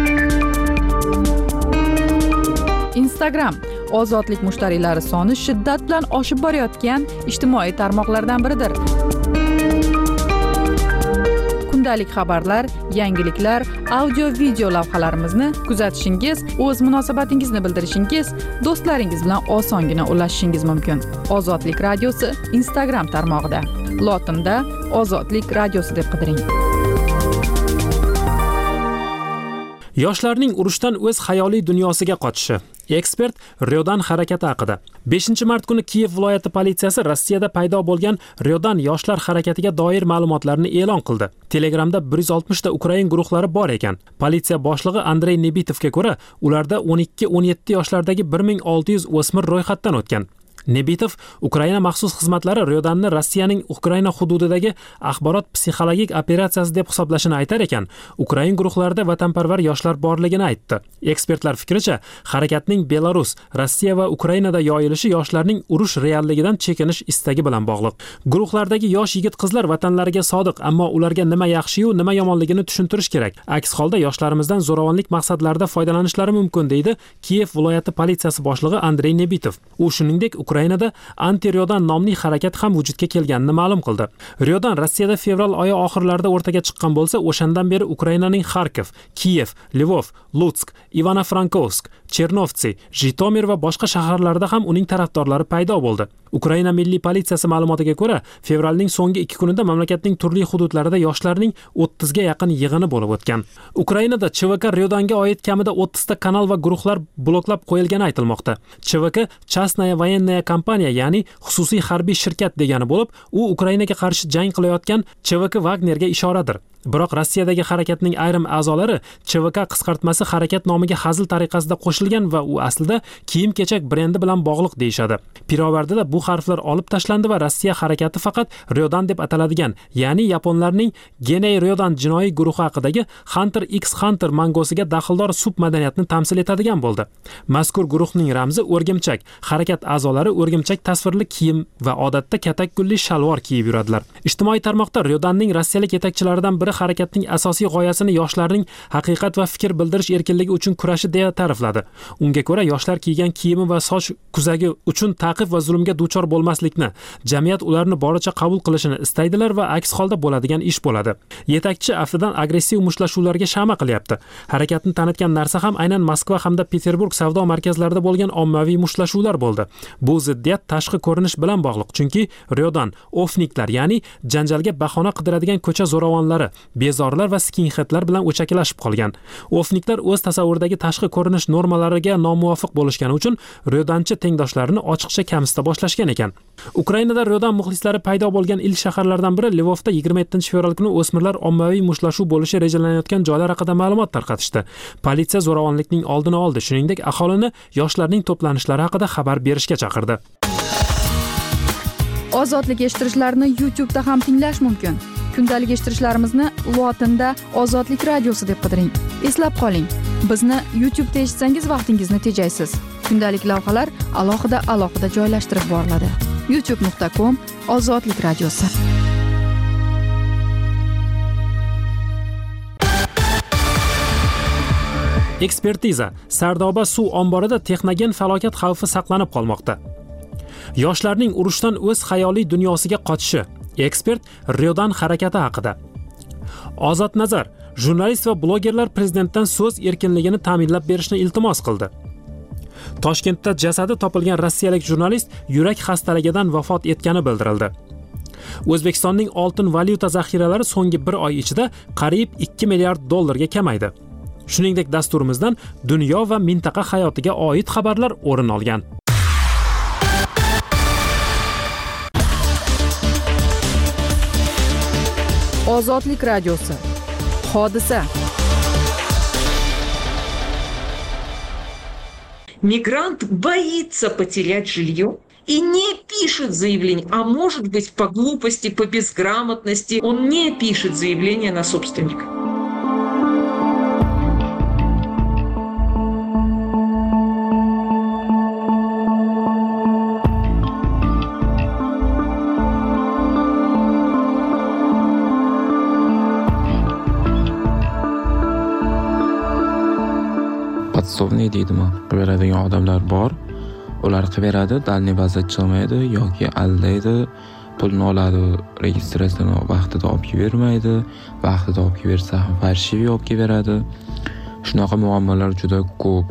Instagram ozodlik mushtariylari soni shiddat bilan oshib borayotgan ijtimoiy tarmoqlardan biridir. Kundalik xabarlar, yangiliklar, audio-video lavhalarimizni kuzatishingiz, o'z munosabatingizni bildirishingiz, do'stlaringiz bilan osongina ulashishingiz mumkin. Ozodlik radiosi Instagram tarmog'ida. Lotinda Ozodlik radiosi deb qidiring. Yoshlarning urushdan o'z xayoliy dunyosiga qochishi. Ekspert Ryodan harakati haqida. beshinchi mart kuni Kiyev viloyati politsiyasi Rossiyada paydo bo'lgan Ryodan yoshlar harakatiga doir ma'lumotlarni e'lon qildi. Telegramda bir yuz oltmish ta Ukrain guruhlari bor ekan. Politsiya boshlig'i Andrey Nebitovga ko'ra, ularda o'n ikki o'n yetti yoshlardagi bir ming olti yuz o'smir ro'yxatdan o'tgan. Nebitov Ukraina maxsus xizmatlari Ryodanni Rossiyaning Ukraina hududidagi axborot psixologik operatsiyasi deb hisoblashini aytar ekan, Ukrain guruhlarida vatanparvar yoshlar borligini aytdi. Ekspertlar fikricha, harakatning Belarus, Rossiya va Ukrainada yoyilishi yoshlarning urush realligidan chekinish istagi bilan bog'liq. Guruhlardagi yosh yigit-qizlar vatanlariga sodiq, ammo ularga nima yaxshi-yu, nima yomonligini tushuntirish kerak. Aks holda yoshlarimizdan zo'ravonlik maqsadlarida foydalanishlari mumkin, deydi Kiyev viloyati politsiyasi boshlig'i Andrey Nebitov. U shuningdek Ukrainada anti-Ryodan nomli harakat ham vujudga kelganini ma'lum qildi. Ryodan Rossiyada fevral oyi oxirlarida o'rtaga chiqqan bo'lsa, o'shandan beri Ukrainaning Kharkiv, Kiyev, Lvov, Lutsk, Ivano-Frankovsk, Chernovtsi, Jitomir va boshqa shaharlarda ham uning tarafdorlari paydo bo'ldi. Ukraina milliy politsiyasi ma'lumotiga ko'ra, fevralning so'nggi ikki kunida mamlakatning turli hududlarida yoshlarning o'ttiz ga yaqin yig'ini bo'lib o'tgan. Ukrainada Ch V K Ryodanga oid kamida o'ttiz ta kanal va guruhlar bloklab qo'yilgani aytilmoqda. Ch V K Chastnaya voyenная kompaniya, ya'ni xususiy harbiy shirkat degani bo'lib, u Ukrainaga qarshi jang qilayotgan Ch V K Wagnerga ishoradir. Biroq Rossiyadagi harakatning ayrim a'zolari Ch V K qisqartmasi harakat nomiga hazil tariqasida qo'shilgan va u aslida kiyim-kechak brendi bilan bog'liq deyshadi. Pirovardida bu harflar olib tashlandi va Rossiya harakati faqat Ryodan deb ataladigan, ya'ni yaponlarning Genei Ryodan jinoiy guruhi haqidagi Hunter x Hunter mangosiga daxldor submadaniyatni tamsil etadigan bo'ldi. Mazkur guruhning ramzi o'rgimchak. Harakat a'zolari o'rgimchak tasvirli kiyim va odatda katak gulli shalvor kiyib yuradilar. Ijtimoiy tarmoqda Ryodanning rossiyalik yetakchilaridan biri harakatning asosiy g'oyasini yoshlarning haqiqat va fikr bildirish erkinligi uchun kurashi deya ta'rifladi. Unga ko'ra, yoshlar kiygan kiyimi va soch kuzagi uchun ta'qib va zulmga duchor bo'lmaslikni, jamiyat ularni boricha qabul qilishini istaydilar va aks holda bo'ladigan ish bo'ladi. Yetakchi aftidan agressiv mushtlashuvlarga shama qilyapti. Harakatni tanitgan narsa ham aynan Moskva hamda Peterburg savdo markazlarida bo'lgan ommaviy mushtlashuvlar bo'ldi. Bu ziddiyat tashqi ko'rinish bilan bog'liq, chunki Ryodan ofniklar, ya'ni janjalga bahona qidiradigan ko'cha zo'ravonlari, bezorlar va skinheadlar bilan o'chakilashib qolgan. Ofniklar o'z tasavvuridagi tashqi ko'rinish normalariga nomuvofiq bo'lishgani uchun Ryodanchi tengdoshlarini ochiqcha kamsita boshlashgan ekan. Ukrainada Ryodan muxlislari paydo bo'lgan ilk shaharlardan biri Lvovda yigirma yettinchi fevral kuni o'smirlar ommaviy mushlashuv bo'lishi rejalanayotgan joylar haqida ma'lumot tarqatishdi. Politsiya zo'ravonlikning oldini oldi, shuningdek aholini yoshlarning to'planishlari haqida xabar berishga chaqirdi. Ozodlik eshittirishlarni YouTube da ham tinglash mumkin. Kundalik eshittirishlarimizni Lotinda Ozodlik radiosi deb qidiring. Eslab qoling, bizni YouTube da eshitsangiz vaqtingizni tejaysiz. kundalik lavhalar alohida alohida joylashtirib boriladi. youtube nuqta com Ozodlik radiosi. Ekspertiza: Sardoba suv omborida texnogen falokat xavfi saqlanib qolmoqda. Yoshlarning urushdan o'z xayoliy dunyosiga qochishi. Ekspert Riodan harakati haqida. Ozod Nazar: jurnalist va blogerlar prezidentdan so'z erkinligini ta'minlab berishni iltimos qildi. Toshkentda jasadi topilgan rossiyalik jurnalist yurak xastaligidan vafot etgani bildirildi. O'zbekistonning oltin valyuta zaxiralari so'nggi bir oy ichida qariyb ikki milliard dollarga kamaydi. Shuningdek, dasturimizdan dunyo va mintaqa hayotiga oid xabarlar o'rin olgan. Ozodlik radiosi. Hodisa. Мигрант боится потерять жилье и не пишет заявление, а может быть по глупости, по безграмотности он не пишет заявление на собственника. Podsovniy deydimi? Qilib beradigan odamlar bor. Ular qilib beradi, dalniy baza chiqmaydi yoki aldaydi, pulni oladi, registratsiyani vaqtida olib bermaydi, vaqtida olib bersa ham farshivi olib beradi. Shunaqa muammolar juda ko'p.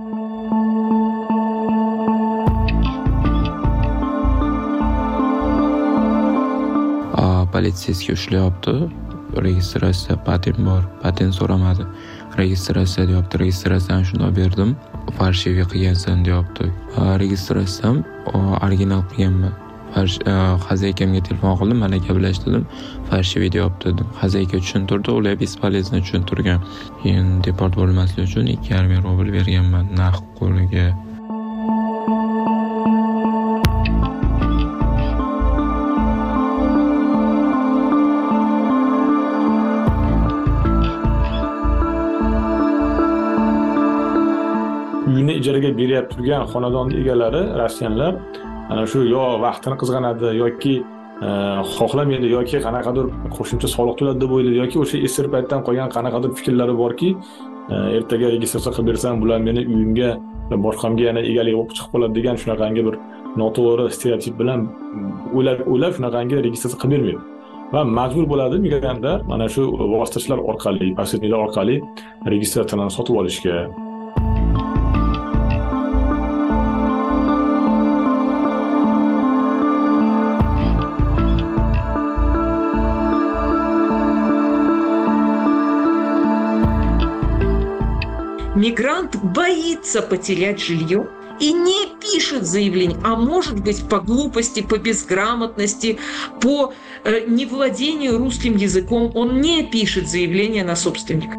A, politsiya ushlayapti. Registratsiya patent bor, patent so'ramadi. Registratsiya deyapti, registratsiyani shunday berdim, farshivi qilgansan deyapti. Registratsiyam original qilganman. Xazakamga telefon qildim, mana gaplashdim, farshivi deyapti dedim. Xazayka tushuntirdi, ular bespolezno tushuntirgan. Keyin deport bo'lmaslik uchun ikki yarim ming rubl berganman naqd qo'liga. Uyini ijaraga beryapti turgan xonadon egalari rossiyanlar ana shu yo vaqtini qizg'anadi yoki xohlamaydi yoki qanaqadir qo'shimcha soliq to'ladi deb o'ylaydi yoki o'sha esir paytdan qolgan qanaqadir fikrlari borki, ertaga registratsiya qilib bersam bular meni uyimga va boshqamga yana egalik bo'lib chiqib qoladi degan shunaqangi bir noto'g'ri stereotip bilan o'ylab o'ylab shunaqangi registratsiya qilib bermaydi. Va majbur bo'ladi migrantlar mana shu vositachilar orqali, posredniklar orqali registratsiyani sotib olishga. Мигрант боится потерять жилье и не пишет заявление, а может быть по глупости, по безграмотности, по э, невладению русским языком он не пишет заявление на собственника.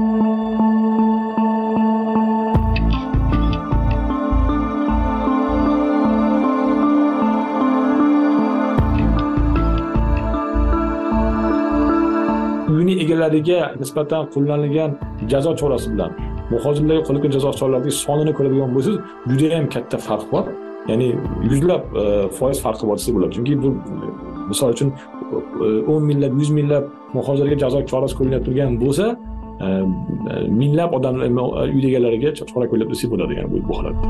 Uyini egalariga nisbatan qo'llanilgan jazo chorasi bilan muhojirlarga qo'llanilgan jazo choralarining sonini ko'radigan bo'lsangiz, juda ham katta farq bor. Ya'ni yuzlab foiz farqi bor desa bo'ladi. Chunki bu misol uchun o'n minglab, yuz minglab muhojirlarga jazo chorasi qo'llanib turgan bo'lsa, minglab odamlar uy egalariga chora qo'llab desa bo'ladi, ya'ni bu holatda.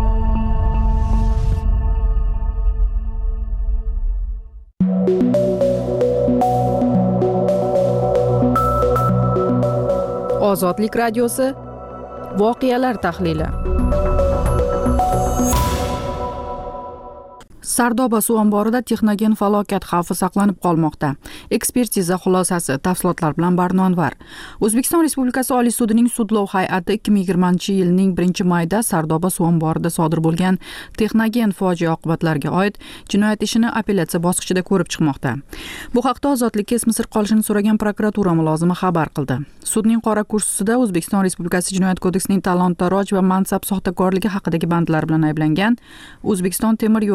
Ozodlik radiosi. Voqealar tahlili. Sardoba suv omborida texnogen falokat xavfi saqlanib qolmoqda. Ekspertiza xulosasi tafsilotlar bilan Barnonvar. O'zbekiston Respublikasi Oliy sudining sudlov hay'ati ikki ming yigirmanchi yilning birinchi mayida Sardoba suv omborida sodir bo'lgan texnogen fojia oqibatlariga oid jinoyat ishini apellyatsiya bosqichida ko'rib chiqmoqda. Bu haqda Ozodlikka ismi sir qolishini so'ragan prokuratura mulozimi xabar qildi. Sudning qora kursisida O'zbekiston Respublikasi Jinoyat kodeksining talon-taroj va mansab soxtakorligi haqidagi bandlar bilan ayblangan O'zbekiston temir yo'llari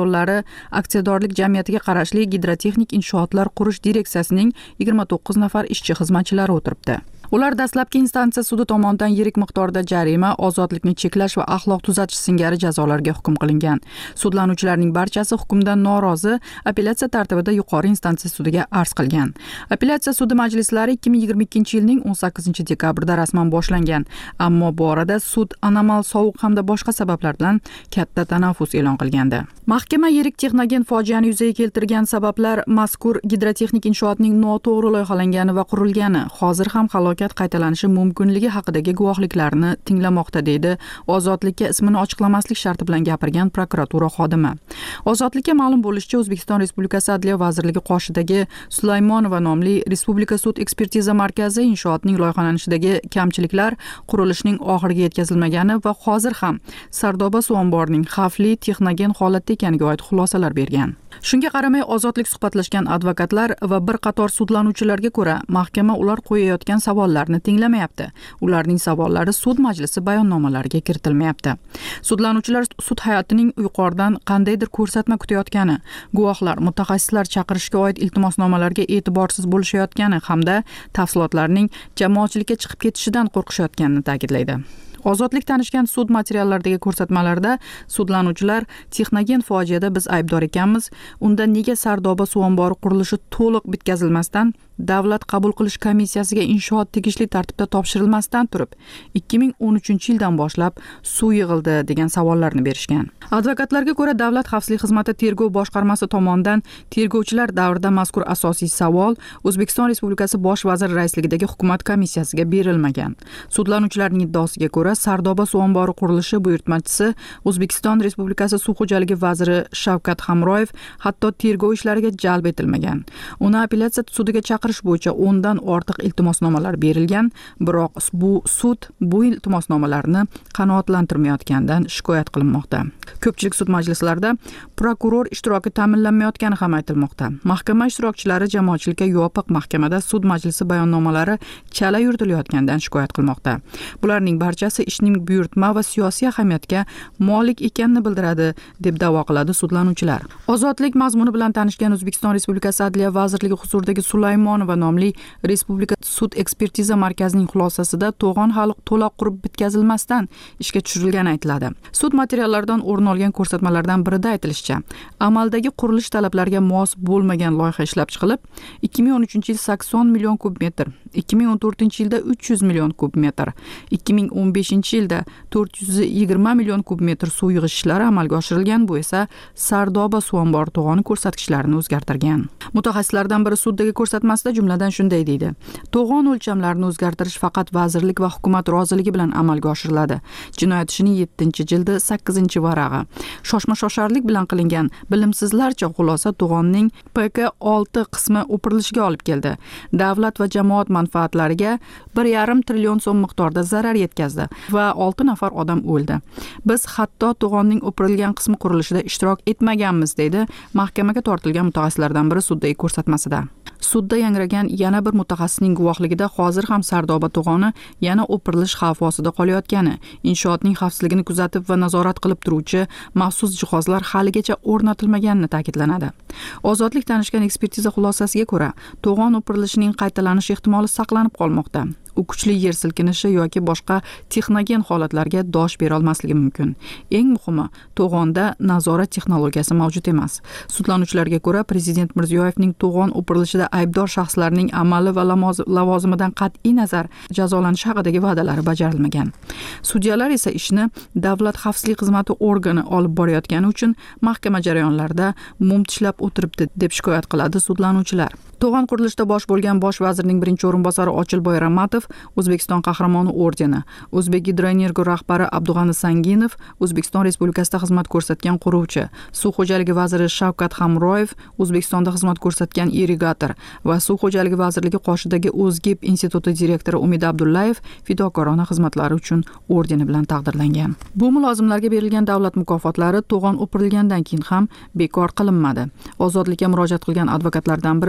aksiyadorlik jamiyatiga qarashli gidrotexnik inshootlar qurish direksiyasining yigirma to'qqiz nafar ishchi xizmatchilari o'tiribdi. Ular dastlabki instansiya sudi tomonidan yirik miqdorda jarima, ozodlikni cheklash va axloq tuzatish singari jazolarga hukm qilingan. Sudlanuvchilarning barchasi hukmdan norozi apellyatsiya tartibida yuqori instansiya sudiga arz qilgan. Apellyatsiya sudi majlislari ikki ming yigirma ikkinchi yilning o'n sakkizinchi dekabrida rasman boshlangan, ammo bu orada sud anomal sovuq hamda boshqa sabablar bilan katta tanaffus e'lon qilgandi. Mahkama yirik texnogen fojiani yuzaga keltirgan sabablar mazkur gidrotexnik inshootning noto'g'ri loyihalangani va qurilgani, hozir ham halokat qaytalanishi mumkinligi haqidagi guvohliklarni tinglamoqda, deydi Ozodlikka ismini ochiqlamaslik sharti bilan gapirgan prokuratura xodimi. Ozodlikka ma'lum bo'lishicha, O'zbekiston Respublikasi Adliya vazirligi qoshidagi Sulaymonova nomli Respublika sud ekspertiza markazi inshootning loyihalanishidagi kamchiliklar, qurilishning oxiriga yetkazilmagani va hozir ham Sardoba suv omborining xavfli texnogen holatda ekaniga oid xulosalar bergan. Shunga qaramay, Ozodlik suhbatlashgan advokatlar va bir qator sudlanuvchilarga ko'ra, mahkama ular qo'yayotgan savollarni tinglamayapti. Ularning savollari sud majlisi bayonnomalariga kiritilmayapti. Sudlanuvchilar sud hayotining yuqoridan qandaydir ko'rsatma kutayotgani, guvohlar, mutaxassislar chaqirishga oid iltimosnomalarga e'tiborsiz bo'lishayotgani hamda tafsilotlarning jamoatchilikka chiqib ketishidan qo'rqishayotganini ta'kidlaydi. Ozodlik tanishgan sud materiallaridagi ko'rsatmalarda sudlanuvchilar texnogen fojiada biz aybdor ekanmiz, unda nega Sardoba suv ombori qurilishi to'liq bitkazilmasdan davlat qabul qilish komissiyasiga inshoot tegishli tartibda topshirilmasdan turib ikki ming o'n uchinchi yildan boshlab suv yig'ildi degan savollarni berishgan. Advokatlarga ko'ra, Davlat xavfsizlik xizmati tergov boshqarmasi tomonidan tergovchilar davrida mazkur asosiy savol O'zbekiston Respublikasi bosh vaziri raisligidagi hukumat komissiyasiga berilmagan. Sudlanuvchilarning iddaosiga ko'ra, Sardoba suv ombori qurilishi buyurtmachisi O'zbekiston Respublikasi suv xo'jaligi vaziri Shavkat Hamroyev hatto tergov ishlariga jalb etilmagan. Uni apellyatsiya sudiga chaqirish bo'yicha o'ndan ortiq iltimosnomalar berilgan, biroq bu sud bu iltimosnomalarni qanoatlantirmayotganidan shikoyat qilinmoqda. Ko'pchilik sud majlislarida prokuror ishtiroki ta'minlanmayotgani ham aytilmoqda. Mahkama ishtirokchilari jamoatchilikka yopiq mahkamada sud majlisi bayonnomalari chala yuritilayotganidan shikoyat qilmoqda. Bularning barchasi ishning buyurtma va siyosiy ahamiyatga molik ekanini bildiradi, deb da'vo qiladi sudlanuvchilar. Ozodlik mazmuni bilan tanishgan O'zbekiston Respublikasi Adliya vazirligi huzuridagi Sulaymonova nomli Respublika sud ekspertiza markazining xulosasida to'g'on hali to'liq qurib bitkazilmasdan ishga tushirilgani aytiladi. Sud materiallaridan o'rin olgan ko'rsatmalardan birida aytilishicha, amaldagi qurilish talablariga mos bo'lmagan loyiha ishlab chiqilib, ikki ming o'n uchinchi yil sakson million kub metr, ikki ming o'n to'rtinchi yilda uch yuz million kub metr, ikki ming o'n beshinchi yilda to'rt yuz yigirma million kub metr suv yig'ish ishlari amalga oshirilgan. Bu esa Sardoba suv ombori to'g'oni ko'rsatkichlarini o'zgartirgan. Mutaxassislardan biri suddagi ko'rsatmasida jumladan shunday deydi: to'g'on o'lchamlarini o'zgartirish faqat vazirlik va hukumat roziligi bilan amalga oshiriladi. Jinoyat ishining yettinchi jildi sakkizinchi varag'i. Shoshma-shosharlik bilan qilingan bilimsizlarcha xulosa to'g'onning P K olti qismi o'pirilishiga olib keldi. Davlat va jamoat manfaatlariga bir yarim trillion so'm miqdorda zarar yetkazdi va olti nafar odam o'ldi. Biz hatto to'g'onning o'pirilgan qismi qurilishida ishtirok etmaganmiz, deydi mahkamaga tortilgan mutaxassislardan biri suddagi ko'rsatmasida. Sudda yangragan yana bir mutaxassisning guvohligida hozir ham Sardoba to'g'oni yana o'pirilish xavfi ostida qolayotgani, inshootning xavfsizligini kuzatib va nazorat qilib turuvchi maxsus jihozlar haligacha o'rnatilmaganini ta'kidlanadi. Ozodlik tanishgan ekspertiza xulosasiga ko'ra, to'g'on o'pirilishining qaytalanish ehtimoli saqlanib qolmoqda. U kuchli yer silkinishi yoki boshqa texnogen holatlarga dosh bera olmasligi mumkin. Eng muhimi, to'g'onda nazorat texnologiyasi mavjud emas. Sudlanuvchilarga ko'ra, Prezident Mirziyoyevning to'g'on o'pirilishida aybdor shaxslarning amali va lavozimidan qat'iy nazar jazolanishi haqidagi va'dalari bajarilmagan. Sudyalar esa ishni Davlat xavfsizlik xizmati organi olib borayotgani uchun mahkama jarayonlarida mum tishlab o'tiribdi, deb shikoyat qiladi sudlanuvchilar. To'g'on qurilishida bosh bo'lgan bosh vazirning birinchi o'rinbosari Ochilboy Ramatov O'zbekiston qahramoni ordeni, O'zbek Gidroenergo rahbari Abdug'ani Sanginov O'zbekiston Respublikasida xizmat ko'rsatgan quruvchi, Suv xo'jaligi vaziri Shavkat Hamroyev O'zbekistonda xizmat ko'rsatgan irrigator va Suv xo'jaligi vazirligi qoshidagi O'zgib instituti direktori Umid Abdullayev fidokorona xizmatlari uchun ordeni bilan taqdirlangan. Bu mulozimlarga berilgan davlat mukofotlari to'g'on o'pirilgandan keyin ham bekor qilinmadi. Ozodlikka murojaat qilgan advokatlardan biri Sardoba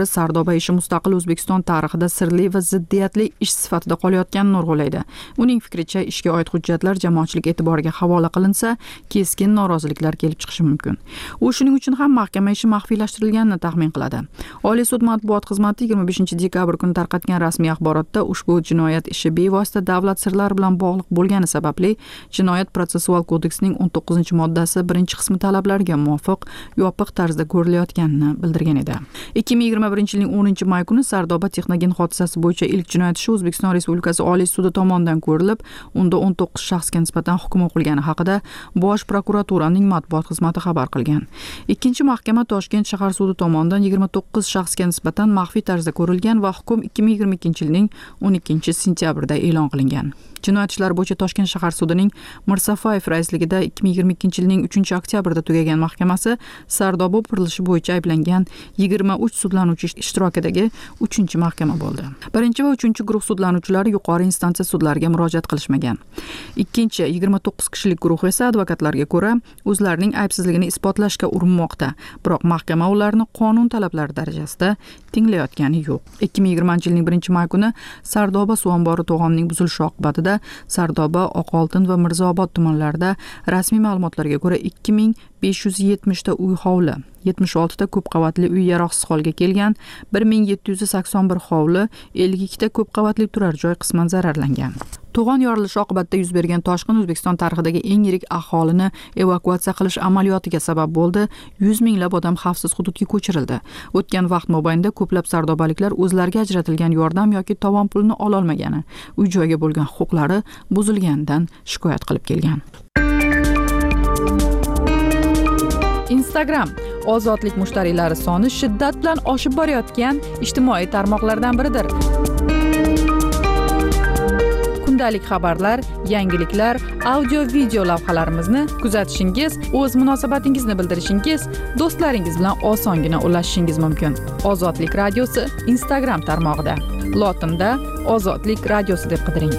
Sardoba ishi mustaqil O'zbekiston tarixida sirli va ziddiyatli ish sifatida qolayotganini urg'ulaydi. Uning fikricha, ishga oid hujjatlar jamoatchilik e'tiboriga havola qilinsa, keskin noroziliklar kelib chiqishi mumkin. U shuning uchun ham mahkama ishi maxfiylashtirilganini taxmin qiladi. Oliy sud matbuot xizmati yigirma beshinchi dekabr kuni tarqatgan rasmiy axborotda ushbu jinoyat ishi bevosita davlat sirlari bilan bog'liq bo'lgani sababli Jinoyat protsessual kodeksining o'n to'qqizinchi moddasi birinchi qismi talablariga muvofiq yopiq tarzda ko'rilayotganini bildirgan edi. ikki ming yigirma birinchi yilning o'ninchi may kuni Sardoba Texnogen hodisasi bo'yicha ilk jinoyat ishi O'zbekiston Respublikasi Oliy sudi tomonidan ko'rilib, unda o'n to'qqiz shaxsga nisbatan hukm o'qilgani haqida Bosh prokuraturaning matbuot xizmati xabar qilgan. Ikkinchi mahkama Toshkent shahar sudi tomonidan yigirma to'qqiz shaxsga nisbatan maxfiy tarzda ko'rilgan va hukm ikki ming yigirma ikkinchi yilning o'n ikkinchi sentyabrida e'lon qilingan. Jinoyat ishlari bo'yicha Toshkent shahar sudining Mirsafayev raisligida ikki ming yigirma ikkinchi yilning uchinchi oktyabrida tugagan mahkamasi Sardoba o'pirilishi bo'yicha ayblangan yigirma uch sudlanuvchi ishtirokidagi uchinchi mahkama bo'ldi. Birinchi va uchinchi guruh sudlanuvchilari yuqori instansiya sudlariga murojaat qilishmagan. Ikkinchi yigirma to'qqiz kishilik guruh esa advokatlarga ko'ra o'zlarining aybsizligini isbotlashga urinmoqda, biroq mahkama ularni qonun talablari darajasida tinglayotgani yo'q. ikki ming yigirmanchi yilning birinchi may kuni Sardoba suv ombori to'g'onining buzilishi oqibatida Sardoba, Oqoltin va Mirzaobod tumanlarida rasmiy ma'lumotlarga ko'ra ikki ming besh yuz yetmish ta uy hovli, yetmish olti ta ko'p qavatli uy yaroqsiz holga kelgan, bir ming yetti yuz sakson bir hovli, ellik ikki ta ko'p qavatli turar joy qisman zararlangan. To'g'on yorilishi oqibatida yuz bergan toshqin O'zbekiston tarixidagi eng yirik aholini evakuatsiya qilish amaliyotiga sabab bo'ldi. yuz minglab odam xavfsiz hududga ko'chirildi. O'tgan vaqt mobaynida ko'plab sardobaliklar o'zlariga ajratilgan yordam yoki tovon pulini ola olmagani, uy joyga bo'lgan huquqlari buzilganidan shikoyat qilib kelgan. Instagram ozodlik mushtariylari soni shiddat bilan oshib borayotgan ijtimoiy tarmoqlardan biridir. Kundalik xabarlar, yangiliklar, audio-video lavhalarimizni kuzatishingiz, o'z munosabatingizni bildirishingiz, do'stlaringiz bilan osongina ulashishingiz mumkin. Ozodlik radiosi Instagram tarmog'ida. Lotinda Ozodlik radiosi deb qidiring.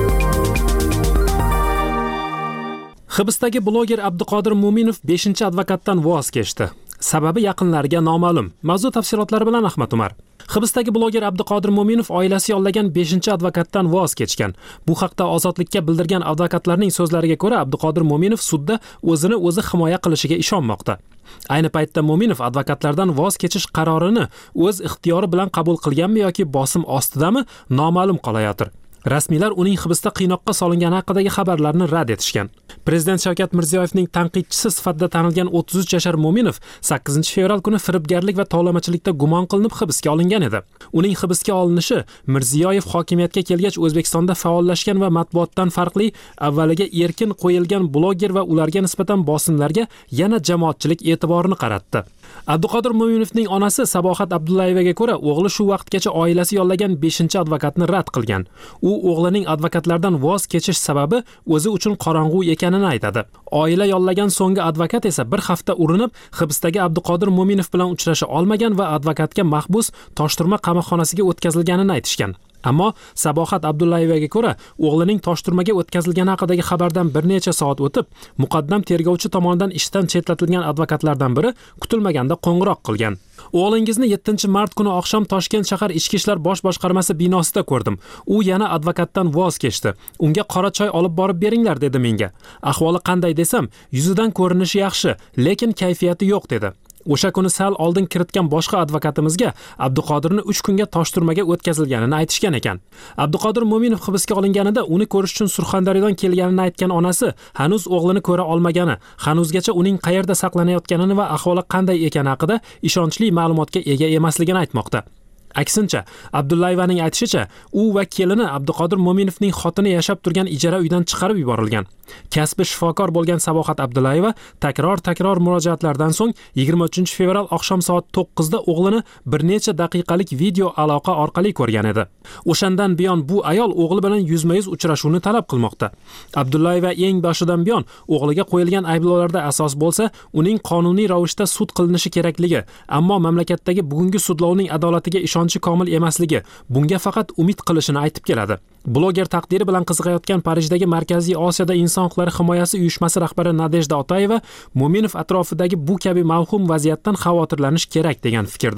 Hibsdagi bloger Abduqodir Mo'minov beshinchi advokatdan voz kechdi. Sababi yaqinlariga noma'lum. Mavzu tafsilotlari bilan Ahmad Umar. Hibsdagi bloger Abduqodir Mo'minov oilasi yollagan beshinchi advokatdan voz kechgan. Bu haqda Ozodlikka bildirgan advokatlarning so'zlariga ko'ra, Abduqodir Mo'minov sudda o'zini o'zi himoya qilishiga ishonmoqda. Ayni paytda Mo'minov advokatlardan voz kechish qarorini o'z ixtiyori bilan qabul qilganmi yoki bosim ostidami noma'lum qolayotir. Rasmiylar uning hibsda qiynoqqa solingani haqidagi xabarlarni rad etishgan. Prezident Shavkat Mirziyoyevning tanqidchisi sifatida tanilgan o'ttiz uch yashar Mo'minov sakkizinchi fevral kuni firibgarlik va tovlamachilikda gumon qilinib hibsga olingan edi. Uning hibsga olinishi Mirziyoyev hokimiyatga kelgach O'zbekistonda faollashgan va matbuotdan farqli avvaliga erkin qo'yilgan bloger va ularga nisbatan bosimlarga yana jamoatchilik e'tiborini qaratdi. Abduqodir Mo'minovning onasi Sabohat Abdullayevaga ko'ra, o'g'li shu vaqtgacha oilasi yollagan beshinchi advokatni rad qilgan. U o'g'lining advokatlardan voz kechish sababi o'zi uchun qorong'u ekanini aytadi. Oila yollagan so'nggi advokat esa bir hafta urinib, hibsdagi Abduqodir Mo'minov bilan uchrasha olmagan va advokatga mahbus Toshturma qamoqxonasiga o'tkazilganini aytishgan. Ammo Sabohat Abdullayevaga ko'ra, o'g'lining Toshturmaga o'tkazilgani haqidagi xabardan bir necha soat o'tib, muqaddam tergovchi tomonidan ishdan chetlatilgan advokatlardan biri kutilmaganda qo'ng'iroq qilgan. O'g'lingizni yettinchi mart kuni oqshom Toshkent shahar ichki ishlar bosh boshqarmasi binosida ko'rdim. U yana advokatdan voz kechdi. Unga qora choy olib borib beringlar dedi menga. Ahvoli qanday desam, yuzidan ko'rinishi yaxshi, lekin kayfiyati yo'q dedi. O'sha kuni sal oldin kiritgan boshqa advokatimizga Abduqodirni uch kunga Toshturmaga o'tkazilganini aytishgan ekan. Abduqodir Mo'minov hibsga olinganida uni ko'rish uchun Surxondaryodan kelganini aytgan onasi hanuz o'g'lini ko'ra olmagani, hanuzgacha uning qayerda saqlanayotganini va ahvoli qanday ekani haqida ishonchli ma'lumotga ega emasligini aytmoqda. Aksincha, Abdullayevaning aytishicha, u va kelini Abduqodir Mo'minovning xotini yashab turgan ijara uydan chiqarib yuborilgan. Kasbi shifokor bo'lgan Sabohat Abdullayeva takror-takror murojaatlardan so'ng yigirma uchinchi fevral oqshom soat to'qqizda o'g'lini bir necha daqiqalik video aloqa orqali ko'rgan edi. O'shandan buyon bu ayol o'g'li bilan yuzma-yuz uchrashuvni talab qilmoqda. Abdullayeva eng boshidan buyon o'g'liga qo'yilgan ayblovlarda asos bo'lsa, uning qonuniy ravishda sud qilinishi kerakligi, ammo mamlakatdagi bugungi sudlovning adolatiga ishonchi komil emasligi, bunga faqat umid qilishini aytib keladi. Bloger taqdiri bilan qiziqayotgan Parijdagi Markaziy Osiyoda inson huquqlari himoyasi uyushmasi rahbari Nadejda Otayeva Mo'minov atrofidagi bu kabi mavhum vaziyatdan xavotirlanish kerak degan fikrda.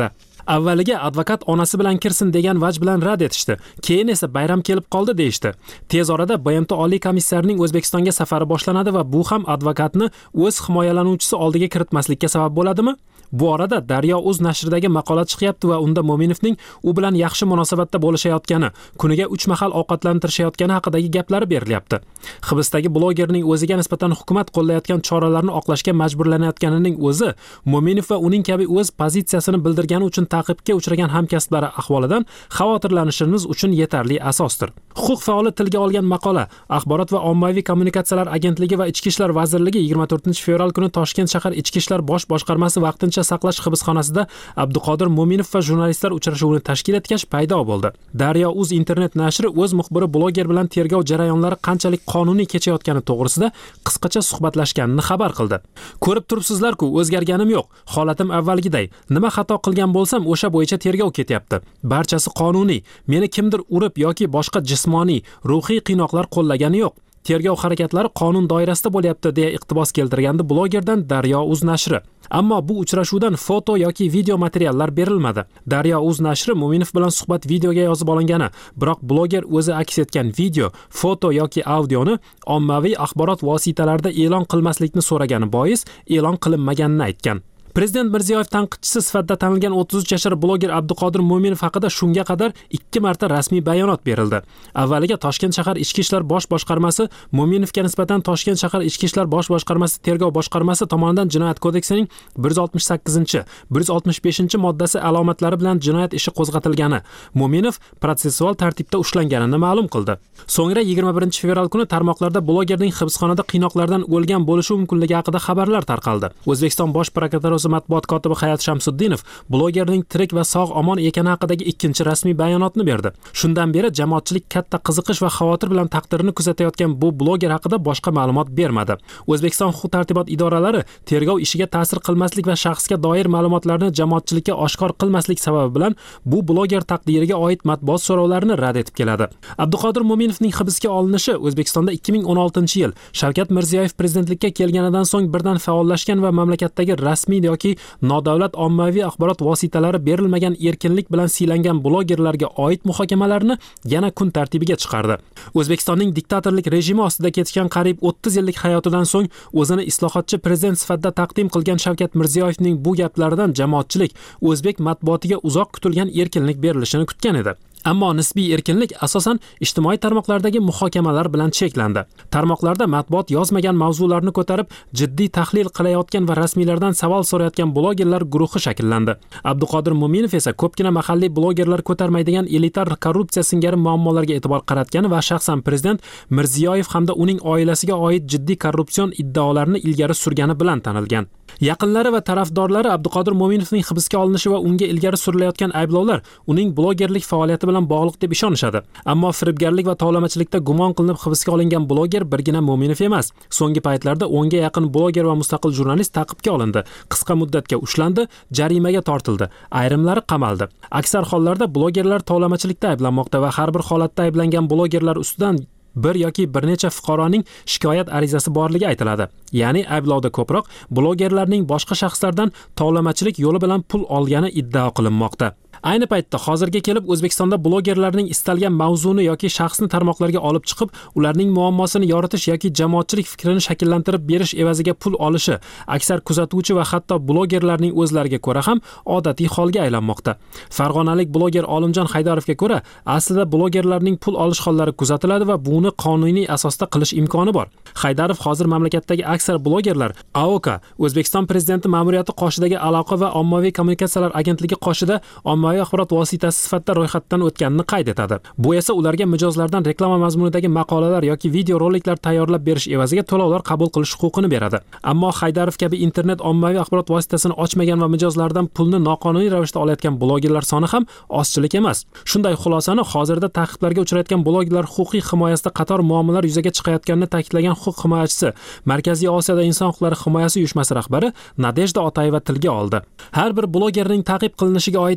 Avvaliga advokat onasi bilan kirsin degan vaj bilan rad etishdi. Keyin esa bayram kelib qoldi deyishdi. Tez orada B M T Oliy komissarining O'zbekistonga safari boshlanadi va bu ham advokatni o'z himoyalanuvchisi oldiga kiritmaslikka sabab bo'ladimi? Bu orada Daryo.uz nashridagi maqola chiqyapti va unda Mo'minovning u bilan yaxshi munosabatda bo'lishayotgani, kuniga uch mahal ovqatlantirishayotgani haqidagi gaplari berilyapti. Hibsdagi blogerning o'ziga nisbatan hukumat qo'llayotgan choralarni oqlashga majburlanayotganining o'zi Mo'minov va uning kabi o'z pozitsiyasini bildirgani uchun ta'qibga uchragan hamkasblari ahvolidan xavotirlanishimiz uchun yetarli asosdir. Huquq faoli tilga olgan maqola Axborot va ommaviy kommunikatsiyalar agentligi va Ichki ishlar vazirligi yigirma to'rtinchi fevral kuni Toshkent shahar Ichki ishlar bosh boshqarmasi vaqtincha saqlash hibsxonasida Abduqodir Mo'minov va jurnalistlar uchrashuvini tashkil etgach paydo bo'ldi. Daryo.uz internet nashri o'z muxbiri bloger bilan tergov jarayonlari qanchalik qonuniy kechayotgani to'g'risida qisqacha suhbatlashganini xabar qildi. Ko'rib turibsizlar-ku, o'zgarganim yo'q. Holatim avvalgiday. Nima xato qilgan bo'lsam, o'sha bo'yicha tergov ketyapti. Barchasi qonuniy. Meni kimdir urib yoki boshqa jismoniy, ruhiy qiynoqlar qo'llagani yo'q. Tergov harakatlari qonun doirasida bo'lyapti deya iqtibos keltirgandi blogerdan Daryo.uz nashri. Ammo bu uchrashuvdan foto yoki video materiallar berilmadi. Daryo.uz nashri Mo'minov bilan suhbat videoga yozib olingani, biroq bloger o'zi aks etgan video, foto yoki audioni ommaviy axborot vositalarida e'lon qilmaslikni so'ragani bois e'lon qilinmaganini aytgan. Prezident Mirziyoyev tanqidchisi sifatida tanilgan o'ttiz uch yashar bloger Abduqodir Mo'minov haqida shunga qadar ikki marta rasmiy bayonot berildi. Avvaliga Toshkent shahar Ichki ishlar bosh boshqarmasi Mo'minovga nisbatan Toshkent shahar Ichki ishlar bosh boshqarmasi tergov boshqarmasi tomonidan Jinoyat kodeksining bir yuz oltmish sakkizinchi, bir yuz oltmish beshinchi moddasi alomatlari bilan jinoyat ishi qo'zg'atilgani, Mo'minov protsessual tartibda ushlanganini ma'lum qildi. So'ngra yigirma birinchi fevral kuni tarmoqlarda blogerning hibsxonada qiynoqlardan o'lgan bo'lishi mumkinligi haqida xabarlar tarqaldi. O'zbekiston bosh prokuraturasi matbuot kotibi Hayat Shamsuddinov blogerning tirik va sog' omon ekani haqidagi ikkinchi rasmiy bayonotni berdi. Shundan beri jamoatchilik katta qiziqish va xavotir bilan taqdirini kuzatayotgan bu bloger haqida boshqa ma'lumot bermadi. O'zbekiston huquq-tartibot idoralari tergov ishiga ta'sir qilmaslik va shaxsga doir ma'lumotlarni jamoatchilikka oshkor qilmaslik sababi bilan bu bloger taqdiriga oid matbuot so'rovlarini rad etib keladi. Abduqodir Mo'minovning hibsga olinishi O'zbekistonda ikki ming o'n oltinchi yil Shavkat Mirziyoyev prezidentlikka kelganidan so'ng birdan faollashgan va mamlakatdagi rasmiy yoki nodavlat ommaviy axborot vositalari berilmagan erkinlik bilan siylangan blogerlarga oid muhokamalarni yana kun tartibiga chiqardi. O'zbekistonning diktatorlik rejimi ostida kechgan qariyb o'ttiz yillik hayotidan so'ng o'zini islohotchi prezident sifatida taqdim qilgan Shavkat Mirziyoyevning bu gaplaridan jamoatchilik o'zbek matbuotiga uzoq kutilgan erkinlik berilishini kutgan edi. Ammo nisbiy erkinlik asosan ijtimoiy tarmoqlardagi muhokamalar bilan cheklandi. Tarmoqlarda matbuot yozmagan mavzularni ko'tarib, jiddiy tahlil qilayotgan va rasmiylardan savol so'rayotgan blogerlar guruhi shakllandi. Abduqodir Mo'minov esa ko'pgina mahalliy blogerlar ko'tarmaydigan elitar korrupsiya singari muammolarga e'tibor qaratgani va shaxsan prezident Mirziyoyev hamda uning oilasiga oid jiddiy korrupsion iddaolarni ilgari surgani bilan tanilgan. Yaqinlari va tarafdorlari Abduqodir Mo'minovning hibsga olinishi va unga ilgari surilayotgan ayblovlar uning blogerlik faoliyati bilan bog'liq deb ishonishadi. Ammo firibgarlik va tovlamachilikda gumon qilinib hibsga olingan bloger birgina Mo'minov emas. So'nggi paytlarda o'nga yaqin bloger va mustaqil jurnalist ta'qibga olindi, qisqa muddatga ushlandi, jarimaga tortildi, ayrimlari qamaldi. Aksar hollarda blogerlar tovlamachilikda ayblanmoqda va har bir holatda ayblangan blogerlar ustidan bir yoki bir necha fuqaroning shikoyat arizasi borligi aytiladi. Ya'ni ayblovda ko'proq blogerlarning boshqa shaxslardan tovlamachilik yo'li bilan pul olgani iddao qilinmoqda. Ayni paytda hozirga kelib O'zbekistonda blogerlarning istalgan mavzuni yoki shaxsni tarmoqlarga olib chiqib, ularning muammosini yoritish yoki jamoatchilik fikrini shakllantirib berish evaziga pul olishi aksar kuzatuvchi va hatto blogerlarning o'zlariga ko'ra ham odatiy holga aylanmoqda. Farg'onalik bloger Olimjon Haydarovga ko'ra, aslida blogerlarning pul olish hollari kuzatiladi va buni qonuniy asosda qilish imkoni bor. Haydarov hozir mamlakatdagi aksar blogerlar A O K, O'zbekiston prezidenti ma'muriyati qoshidagi aloqa va ommaviy kommunikatsiyalar agentligi qoshida ommaviy axborot vositasi sifatida ro'yxatdan o'tganini qayd etadi. Bu esa ularga mijozlardan reklama mazmunidagi maqolalar yoki video roliklar tayyorlab berish evaziga to'lovlar qabul qilish huquqini beradi. Ammo Haydarov kabi internet ommaviy axborot vositasini ochmagan va mijozlardan pulni noqonuniy ravishda olayotgan blogerlar soni ham ozchilik emas. Shunday xulosani hozirda ta'qiblarga uchrayotgan blogerlar huquqiy himoyasida qator muammolar yuzaga chiqayotganini ta'kidlagan huquq himoyachisi, Markaziy Osiyoda inson huquqlari himoyasi uyushmasi rahbari Nadejda Otayeva tilga oldi. Har bir blogerning ta'qib qilinishiga oid vaziyatni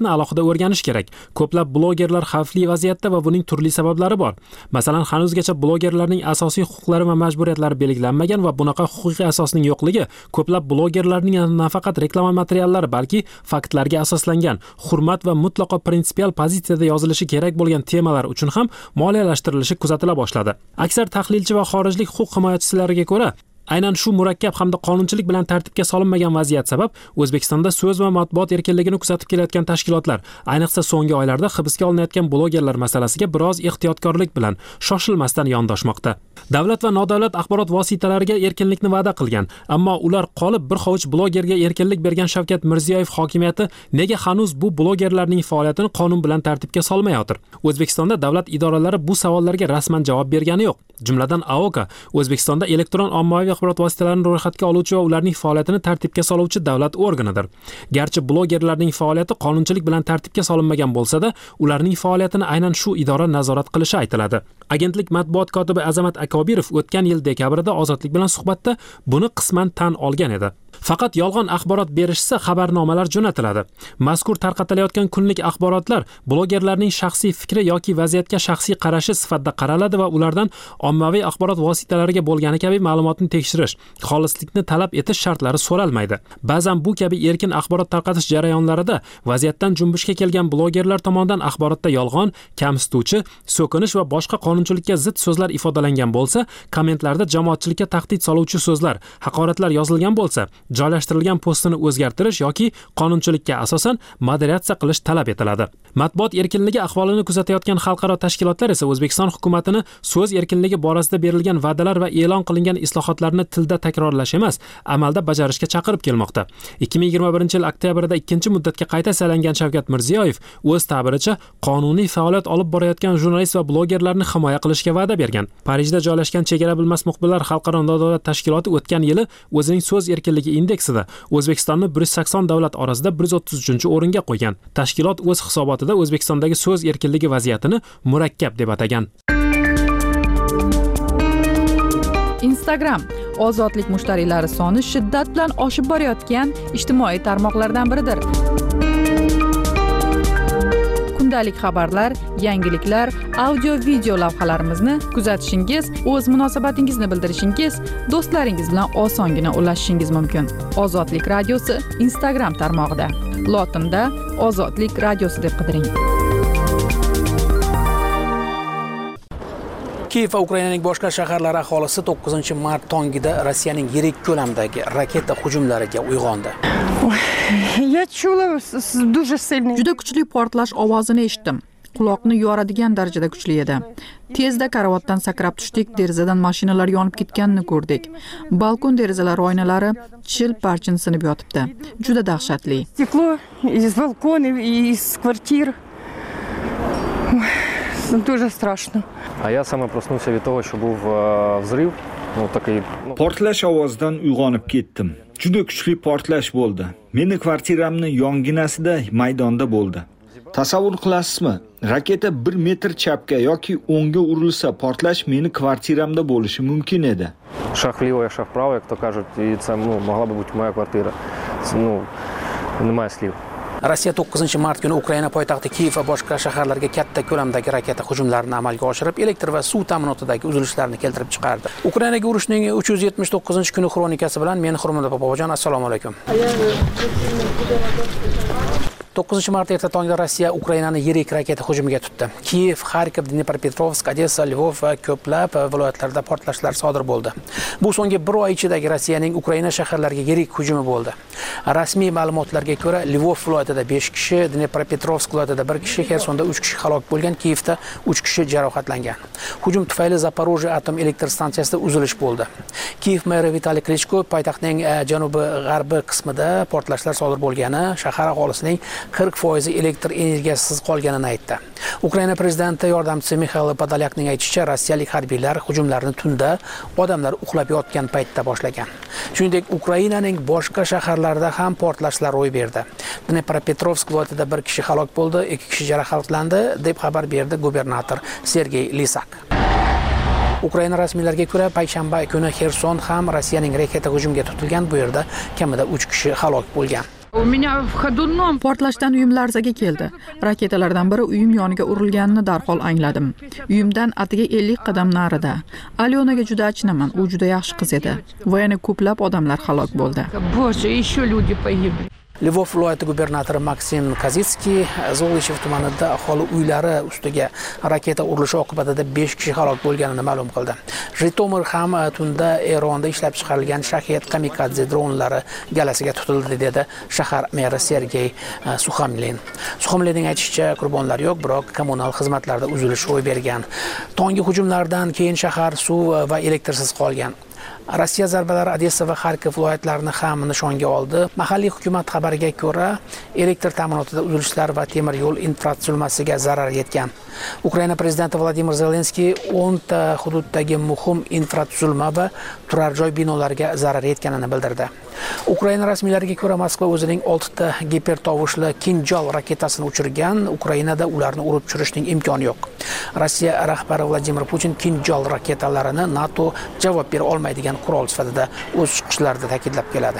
vaziyatni alohida o'rganish kerak. Ko'plab blogerlar xavfli vaziyatda va buning turli sabablari bor. Masalan, hanuzgacha blogerlarning asosiy huquqlari va majburiyatlari belgilanmagan va bunaqa huquqiy asosning yo'qligi ko'plab blogerlarning nafaqat reklama materiallari, balki faktlarga asoslangan, hurmat va mutlaqo prinsipial pozitsiyada yozilishi kerak bo'lgan temalar uchun ham moliyalashtirilishi kuzatila boshladi. Aksar tahlilchi va xorijlik huquq himoyachilariga ko'ra, aynan shu murakkab hamda qonunchilik bilan tartibga solinmagan vaziyat sabab O'zbekistonda so'z va matbuot erkinligini kuzatib kelayotgan tashkilotlar, ayniqsa so'nggi oylarda hibsga olinayotgan blogerlar masalasiga biroz ehtiyotkorlik bilan shoshilmasdan yondoshmoqda. Davlat va nodavlat axborot vositalariga erkinlikni va'da qilgan, ammo ular qolib bir hovuch blogerga erkinlik bergan Shavkat Mirziyoyev hokimiyati nega hanuz bu blogerlarning faoliyatini qonun bilan tartibga solmayotir? O'zbekistonda davlat idoralari bu savollarga rasman javob bergani yo'q. Jumladan A O K O'zbekistonda elektron ommaviy axborot vositalarini ro'yxatga oluvchi va ularning faoliyatini tartibga soluvchi davlat organidir. Garchi blogerlarning faoliyati qonunchilik bilan tartibga solinmagan bo'lsa-da, ularning faoliyatini aynan shu idora nazorat qilishi aytiladi. Agentlik matbuot kotibi Azamat Akobirov o'tgan yil dekabrida Ozodlik bilan suhbatda buni qisman tan olgan edi. Faqat yolg'on axborot berishsa xabarnomalar jo'natiladi. Mazkur tarqatilayotgan kunlik axborotlar blogerlarning shaxsiy fikri yoki vaziyatga shaxsiy qarashi sifatida qaraladi va ulardan ommaviy axborot vositalariga bo'lgani kabi ma'lumotni tekshirish, xolislikni talab etish shartlari so'ralmaydi. Ba'zan bu kabi erkin axborot tarqatish jarayonlarida vaziyatdan junbushga kelgan blogerlar tomonidan axborotda yolg'on, kamsituvchi, so'kinish va boshqa qonunchilikka zid so'zlar ifodalangan bo'lsa, kommentlarda jamoatchilikka tahdid soluvchi so'zlar, haqoratlar yozilgan bo'lsa, joylashtirilgan postini o'zgartirish yoki qonunchilikka asosan moderatsiya qilish talab etiladi. Matbuot erkinligi ahvolini kuzatayotgan xalqaro tashkilotlar esa O'zbekiston hukumatini so'z erkinligi borasida berilgan va'dalar va e'lon qilingan islohotlarni tilda takrorlash emas, amalda bajarishga chaqirib kelmoqda. ikki ming yigirma birinchi yil oktyabrda ikkinchi muddatga qayta saylangan Shavkat Mirziyoyev o'z ta'biricha qonuniy faoliyat olib borayotgan jurnalist va blogerlarni himoya qilishga va'da bergan. Parijda joylashgan Chegara bilmas muxbirlar xalqaro nodavlat tashkiloti o'tgan yili o'zining so'z erkinligi indeksida O'zbekistonni bir yuz sakson davlat orasida bir yuz o'ttiz uchinchi o'ringa qo'ygan. Tashkilot o'z hisobotida O'zbekistondagi so'z erkinligi vaziyatini murakkab deb atagan. Instagram ozodlik mushtariylari soni shiddat bilan oshib borayotgan ijtimoiy tarmoqlardan biridir. Kundalik xabarlar, yangiliklar, audio-video lavhalarimizni kuzatishingiz, o'z munosabatingizni bildirishingiz, do'stlaringiz bilan osongina ulashishingiz mumkin. Ozodlik radiosi Instagram tarmog'ida. Lotinda Ozodlik radiosi deb qidiring. Kiyev va Ukrainaning boshqa shaharlari aholisi to'qqizinchi mart tongida Rossiyaning yirik ko'lamdagi raketa hujumlariga uyg'ondi. Juda kuchli portlash ovozini eshitdim. Quloqni yoradigan darajada kuchli edi. Tezda karavotdan sakrab tushdik, derazadan mashinalar yonib ketganini ko'rdik. Balkon derazalari oynalari chil parchin sinib yotibdi. Juda dahshatli. Стекло из балкона, из квартир. Дуже страшно. А я сам проснулся от того, что был взрыв. Ну, такой... Portlash ovozidan uyg'onib ketdim. Juda kuchli portlash bo'ldi. Meni kvartiramni yonginasida maydonda bo'ldi. Tasavvur qilasizmi? Raketa bir metr chapga yoki o'ngga urilsa, portlash meni kvartiramda bo'lishi mumkin edi. Шаг влево, шаг вправо, як то кажуть, і це, ну, могла би бути моя квартира. Ну, немає слів. Rossiya to'qqizinchi mart kuni Ukraina poytaxti Kiyev va boshqa shaharlarga katta ko'lamdagi raketa hujumlarini amalga oshirib, elektr va suv ta'minotidagi uzilishlarni keltirib chiqardi. Ukrainaga urushning uch yuz yetmish to'qqizinchi kuni xonikasi bilan men Xurmo'da Bobojon, assalomu alaykum. to'qqizinchi mart erta tongda Rossiya Ukrainani yirik raketa hujumiga tutdi. Kiyev, Xarkov, Dnepropetrovsk, Odessa, Lvov va ko'plab viloyatlarda portlashlar sodir bo'ldi. Bu so'nggi bir oy ichidagi Rossiyaning Ukraina shaharlariga yirik hujumi bo'ldi. Rasmiy ma'lumotlarga ko'ra, Lvov viloyatida besh kishi, Dnepropetrovsk viloyatida bir kishi, Xersonda uch kishi halok bo'lgan, Kiyevda uch kishi jarohatlangan. Hujum tufayli Zaporojye atom elektr stansiyasida uzilish bo'ldi. Kiyev meri Vitaliy Klichko poytaxtning janubi-g'arbiy qismida portlashlar sodir bo'lgani, shahar aholisining qirq foiz elektr energiyasiz qolganini aytdi. Ukraina prezidenti yordamchisi Mixail Podolyakning aytishicha, rossiyalik harbiylar hujumlarni tunda odamlar uxlab yotgan paytda boshlagan. Shuningdek, Ukrainaning boshqa shaharlarida ham portlashlar ro'y berdi. Dnepropetrovsk viloyatida bir kishi halok bo'ldi, ikki kishi jarohatlandi, deb xabar berdi gubernator Sergey Lisak. Ukraina rasmiylariga ko'ra, payshanba kuni Xerson ham Rossiyaning raketa hujumiga tutilgan, bu yerda kamida uch kishi halok bo'lgan. У меня в ходуном. Portlashdan uyim larzaga keldi. Raketalardan biri uyim yoniga urilganini darhol angladim. Uyimdan atiga ellik qadam narida. Alyonaga juda achinaman. U juda yaxshi qiz edi. Va yana ko'plab odamlar halok bo'ldi. Боже, еще люди погибли. Lvov viloyati gubernatori Maksim Kazitskiy Zolishev tumanida aholi uylari ustiga raketa urilishi oqibatida besh kishi halok bo'lganini ma'lum qildi. Jitomir ham tunda Eronda ishlab chiqarilgan Shahed kamikadze dronlari galasiga tutildi dedi shahar meri Sergey Suxamlin. Suxamlinning aytishicha, qurbonlar yo'q, biroq kommunal xizmatlarda uzilish ro'y bergan. Tonggi hujumlardan keyin shahar suv va elektrsiz qolgan. Rossiya zarbalari Odessa va Xarkov viloyatlarini ham nishonga oldi. Mahalliy hukumat xabariga ko'ra, elektr ta'minotida uzilishlar va temir yo'l infratuzilmasiga zarar yetgan. Ukraina prezidenti Vladimir Zelenskiy o'nta hududdagi muhim infratuzilma va turar joy binolariga zarar yetganini bildirdi. Ukraina rasmiylariga ko'ra, Moskva o'zining oltita gipertovushli Kinjal raketasini uchirgan. Ukrainada ularni urib tushirishning imkoni yo'q. Rossiya rahbari Vladimir Putin Kinjal raketalarini NATO javob bera olmaydigan qurol sifatida o'z chiqishlarida ta'kidlab keladi.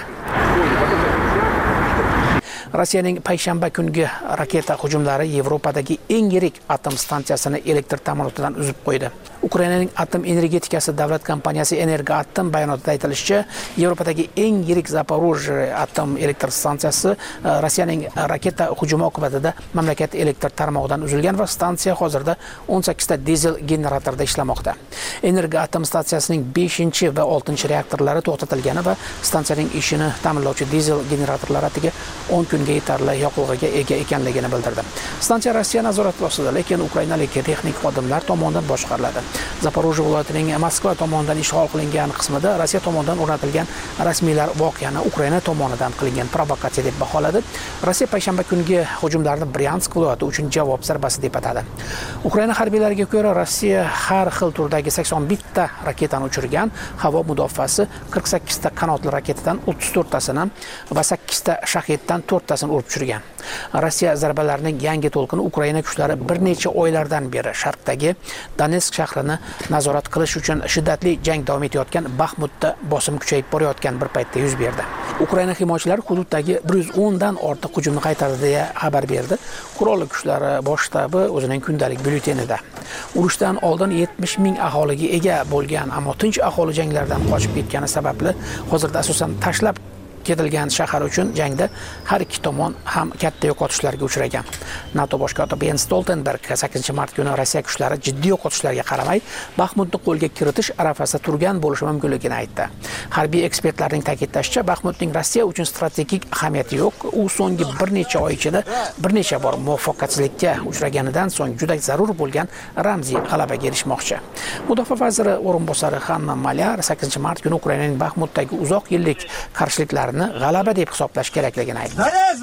Rossiyaning payshanba kungi raketa hujumlari Yevropadagi eng yirik atom stansiyasini elektr ta'minotidan uzib qo'ydi. Ukrainaning atom energetikasi davlat kompaniyasi Energoatom bayonotida aytilishicha, Yevropadagi eng yirik Zaporojye atom elektr stansiyasi Rossiyaning raketa hujumi oqibatida mamlakat elektr tarmog'idan uzilgan va stansiya hozirda o'n sakkizta dizel generatorda ishlamoqda. Energoatom stansiyasining beshinchi va oltinchi reaktorlari to'xtatilgani va stansiyaning ishini ta'minlovchi dizel generatorlari atiga o'n kunga yetarli yoqilg'iga ega ekanligini bildirdi. Stansiya Rossiya nazorati ostida, lekin ukrainalik texnik xodimlar tomonidan boshqariladi. Zaporojye viloyatining Moskva tomonidan ishg'ol qilingan qismida Rossiya tomonidan o'rnatilgan rasmiylar voqeani Ukraina tomonidan qilingan provokatsiya deb baholadi. Rossiya payshanba kungi hujumlarni Bryansk viloyati uchun javob zarbasi deb atadi. Ukraina harbiylariga ko'ra, Rossiya har xil turdagi sakson bitta raketani uchirgan. Havo mudofaasi qirq sakkizta qanotli raketadan o'ttiz to'rttasini va sakkizta shahiddan to'rttasini urib tushirgan. Rossiya zarbalarining yangi to'lqini Ukraina kuchlari bir necha oylardan beri sharqdagi Donetsk shahrini nazorat qilish uchun shiddatli jang davom etayotgan Baxmutda bosim kuchayib borayotgan bir paytda yuz berdi. Ukraina himoyachilari hududdagi bir yuz o'n dan ortiq hujumni qaytardi deya xabar berdi. Qurolli kuchlari bosh shtabi o'zining kundalik byulletenida. Urushdan oldin yetmish ming aholiga ega bo'lgan, ammo tinch aholi janglardan qochib ketgani sababli hozirda asosan tashlab ketilgan shahar uchun jangda har ikki tomon ham katta yo'qotishlarga uchragan. NATO bosh kotibi Jens Stoltenberg sakkizinchi mart kuni Rossiya kuchlari jiddiy yo'qotishlarga qaramay Baxmutni qo'lga kiritish arafasida turgan bo'lishi mumkinligini aytdi. Harbiy ekspertlarning ta'kidlashicha, Baxmutning Rossiya uchun strategik ahamiyati yo'q. U so'nggi bir necha oy ichida bir necha bor muvaffaqiyatsizlikka uchraganidan so'ng juda zarur bo'lgan ramziy g'alabaga erishmoqchi. Mudofaa vaziri o'rinbosari Hanna Malyar sakkizinchi mart kuni Ukrainaning Baxmutdagi uzoq yillik qarshiliklarni g'alaba deb hisoblash kerakligini aytdi.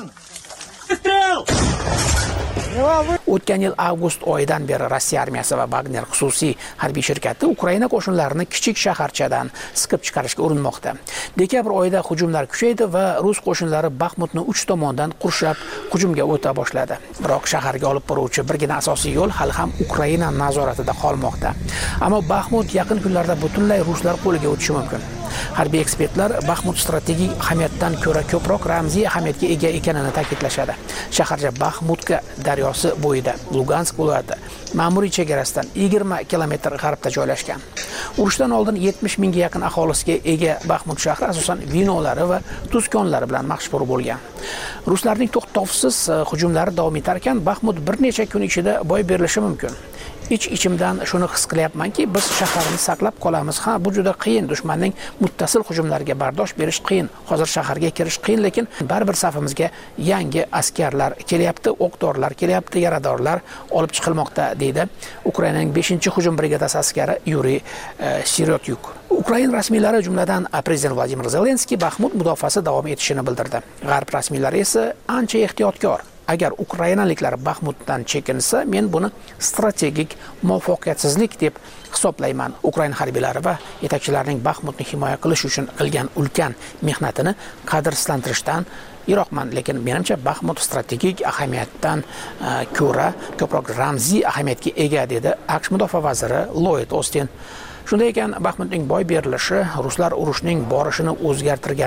O'tgan yil avgust oyidan beri Rossiya armiyasi va Wagner xususiy harbiy shirkati Ukraina qo'shinlarini kichik shaharchadan siqib chiqarishga urinmoqda. Dekabr oyida hujumlar kuchaydi va rus qo'shinlari Baxmutni uch tomondan qurshab hujumga o'ta boshladi. Biroq shaharga olib boruvchi birgina asosiy yo'l hali ham Ukraina nazoratida qolmoqda. Ammo Baxmut yaqin kunlarda butunlay ruslar qo'liga o'tishi mumkin. Harbiy ekspertlar Baxmut strategik ahamiyatdan ko'ra ko'proq ramziy ahamiyatga ega ekanini ta'kidlashadi. Shaharcha Baxmutka daryosi bo'yida, Lugansk viloyati ma'muriy chegarasidan yigirma kilometr g'arbda joylashgan. Urushdan oldin yetmish mingga yaqin aholisiga ega Baxmut shahri asosan vinolari va tuzkonlari bilan mashhur bo'lgan. Ruslarning to'xtovsiz hujumlari davom etar ekan, Baxmut bir necha kun ichida boy berilishi mumkin. Ich-ichimdan shuni his qilyapmanki, biz shaharni saqlab qolamiz. Ha, bu juda qiyin. Dushmanning muttasil hujumlariga bardosh berish qiyin. Hozir shaharga kirish qiyin, lekin baribir safimizga yangi askarlar kelyapti, o'q-dorilar kelyapti, yaradorlar olib chiqilmoqda, deydi Ukrainaning beshinchi hujum brigadasi askari Yuriy Siryotyuk. Ukraina rasmiylari, jumladan prezident Vladimir Zelenskiy Baxmut mudofaasi davom etishini bildirdi. G'arb rasmiylari esa ancha ehtiyotkor. Agar ukrainaliklar Baxmutdan chekinsa, men buni strategik muvaffaqiyatsizlik deb hisoblayman. Ukraina harbiylari va yetakchilarining Baxmutni himoya qilish uchun qilgan ulkan mehnatini qadrsizlantirishdan yiroqman, lekin menimcha Baxmut strategik ahamiyatdan ko'ra ko'proq ramziy ahamiyatga ega, dedi AQSh mudofaa vaziri Lloyd Austin. Shunday ekan, Baxmutning boy berilishi ruslar urushning borishini o'zgartirganini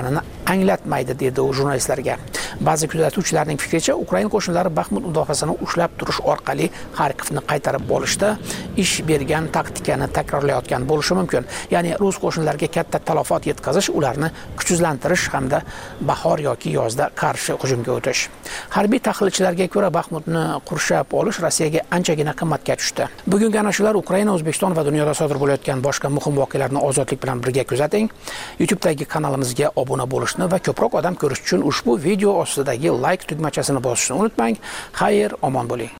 anglatmaydi, dedi u jurnalistlarga. Ba'zi kuzatuvchilarning fikricha, Ukraina qo'shinlari Baxmut mudofaasini ushlab turish orqali Xarkovni qaytarib olishda ish bergan taktikani takrorlayotgan bo'lishi mumkin. Ya'ni rus qo'shinlariga katta talafot yetkazish, ularni kuchsizlantirish hamda bahor yoki yozda qarshi hujumga o'tish. Harbiy tahlilchilarga ko'ra, Baxmutni qurshab olish Rossiyaga anchagina qimmatga tushdi. Bugungi ana shular Ukraina, O'zbekiston va dunyoda sodir bo'layotgan boshqa muhim voqealarni ozodlik bilan birga kuzating. YouTube'dagi kanalimizga obuna bo'lishni va ko'proq odam ko'rish uchun ushbu video ostidagi like tugmachasini bosishni unutmang. Xayr, omon bo'ling.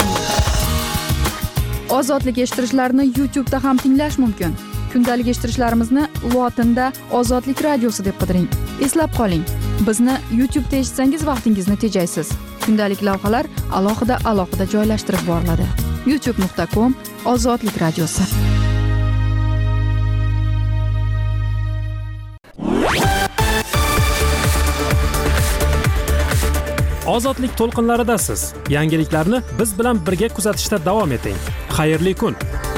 Ozodlik eshittirishlarni YouTube'da ham tinglash mumkin. Kundalik eshittirishlarimizni lotinda Ozodlik radiosi deb qidiring. Eslab qoling, bizni YouTube'da eshitsangiz vaqtingizni tejaysiz. Kundalik lavhalar alohida alohida joylashtirib boriladi. youtube nuqta com Ozodlik radiosi. Ozodlik to'lqinlaridasiz. Yangiliklarni biz bilan birga kuzatishda davom eting. Xayrli kun.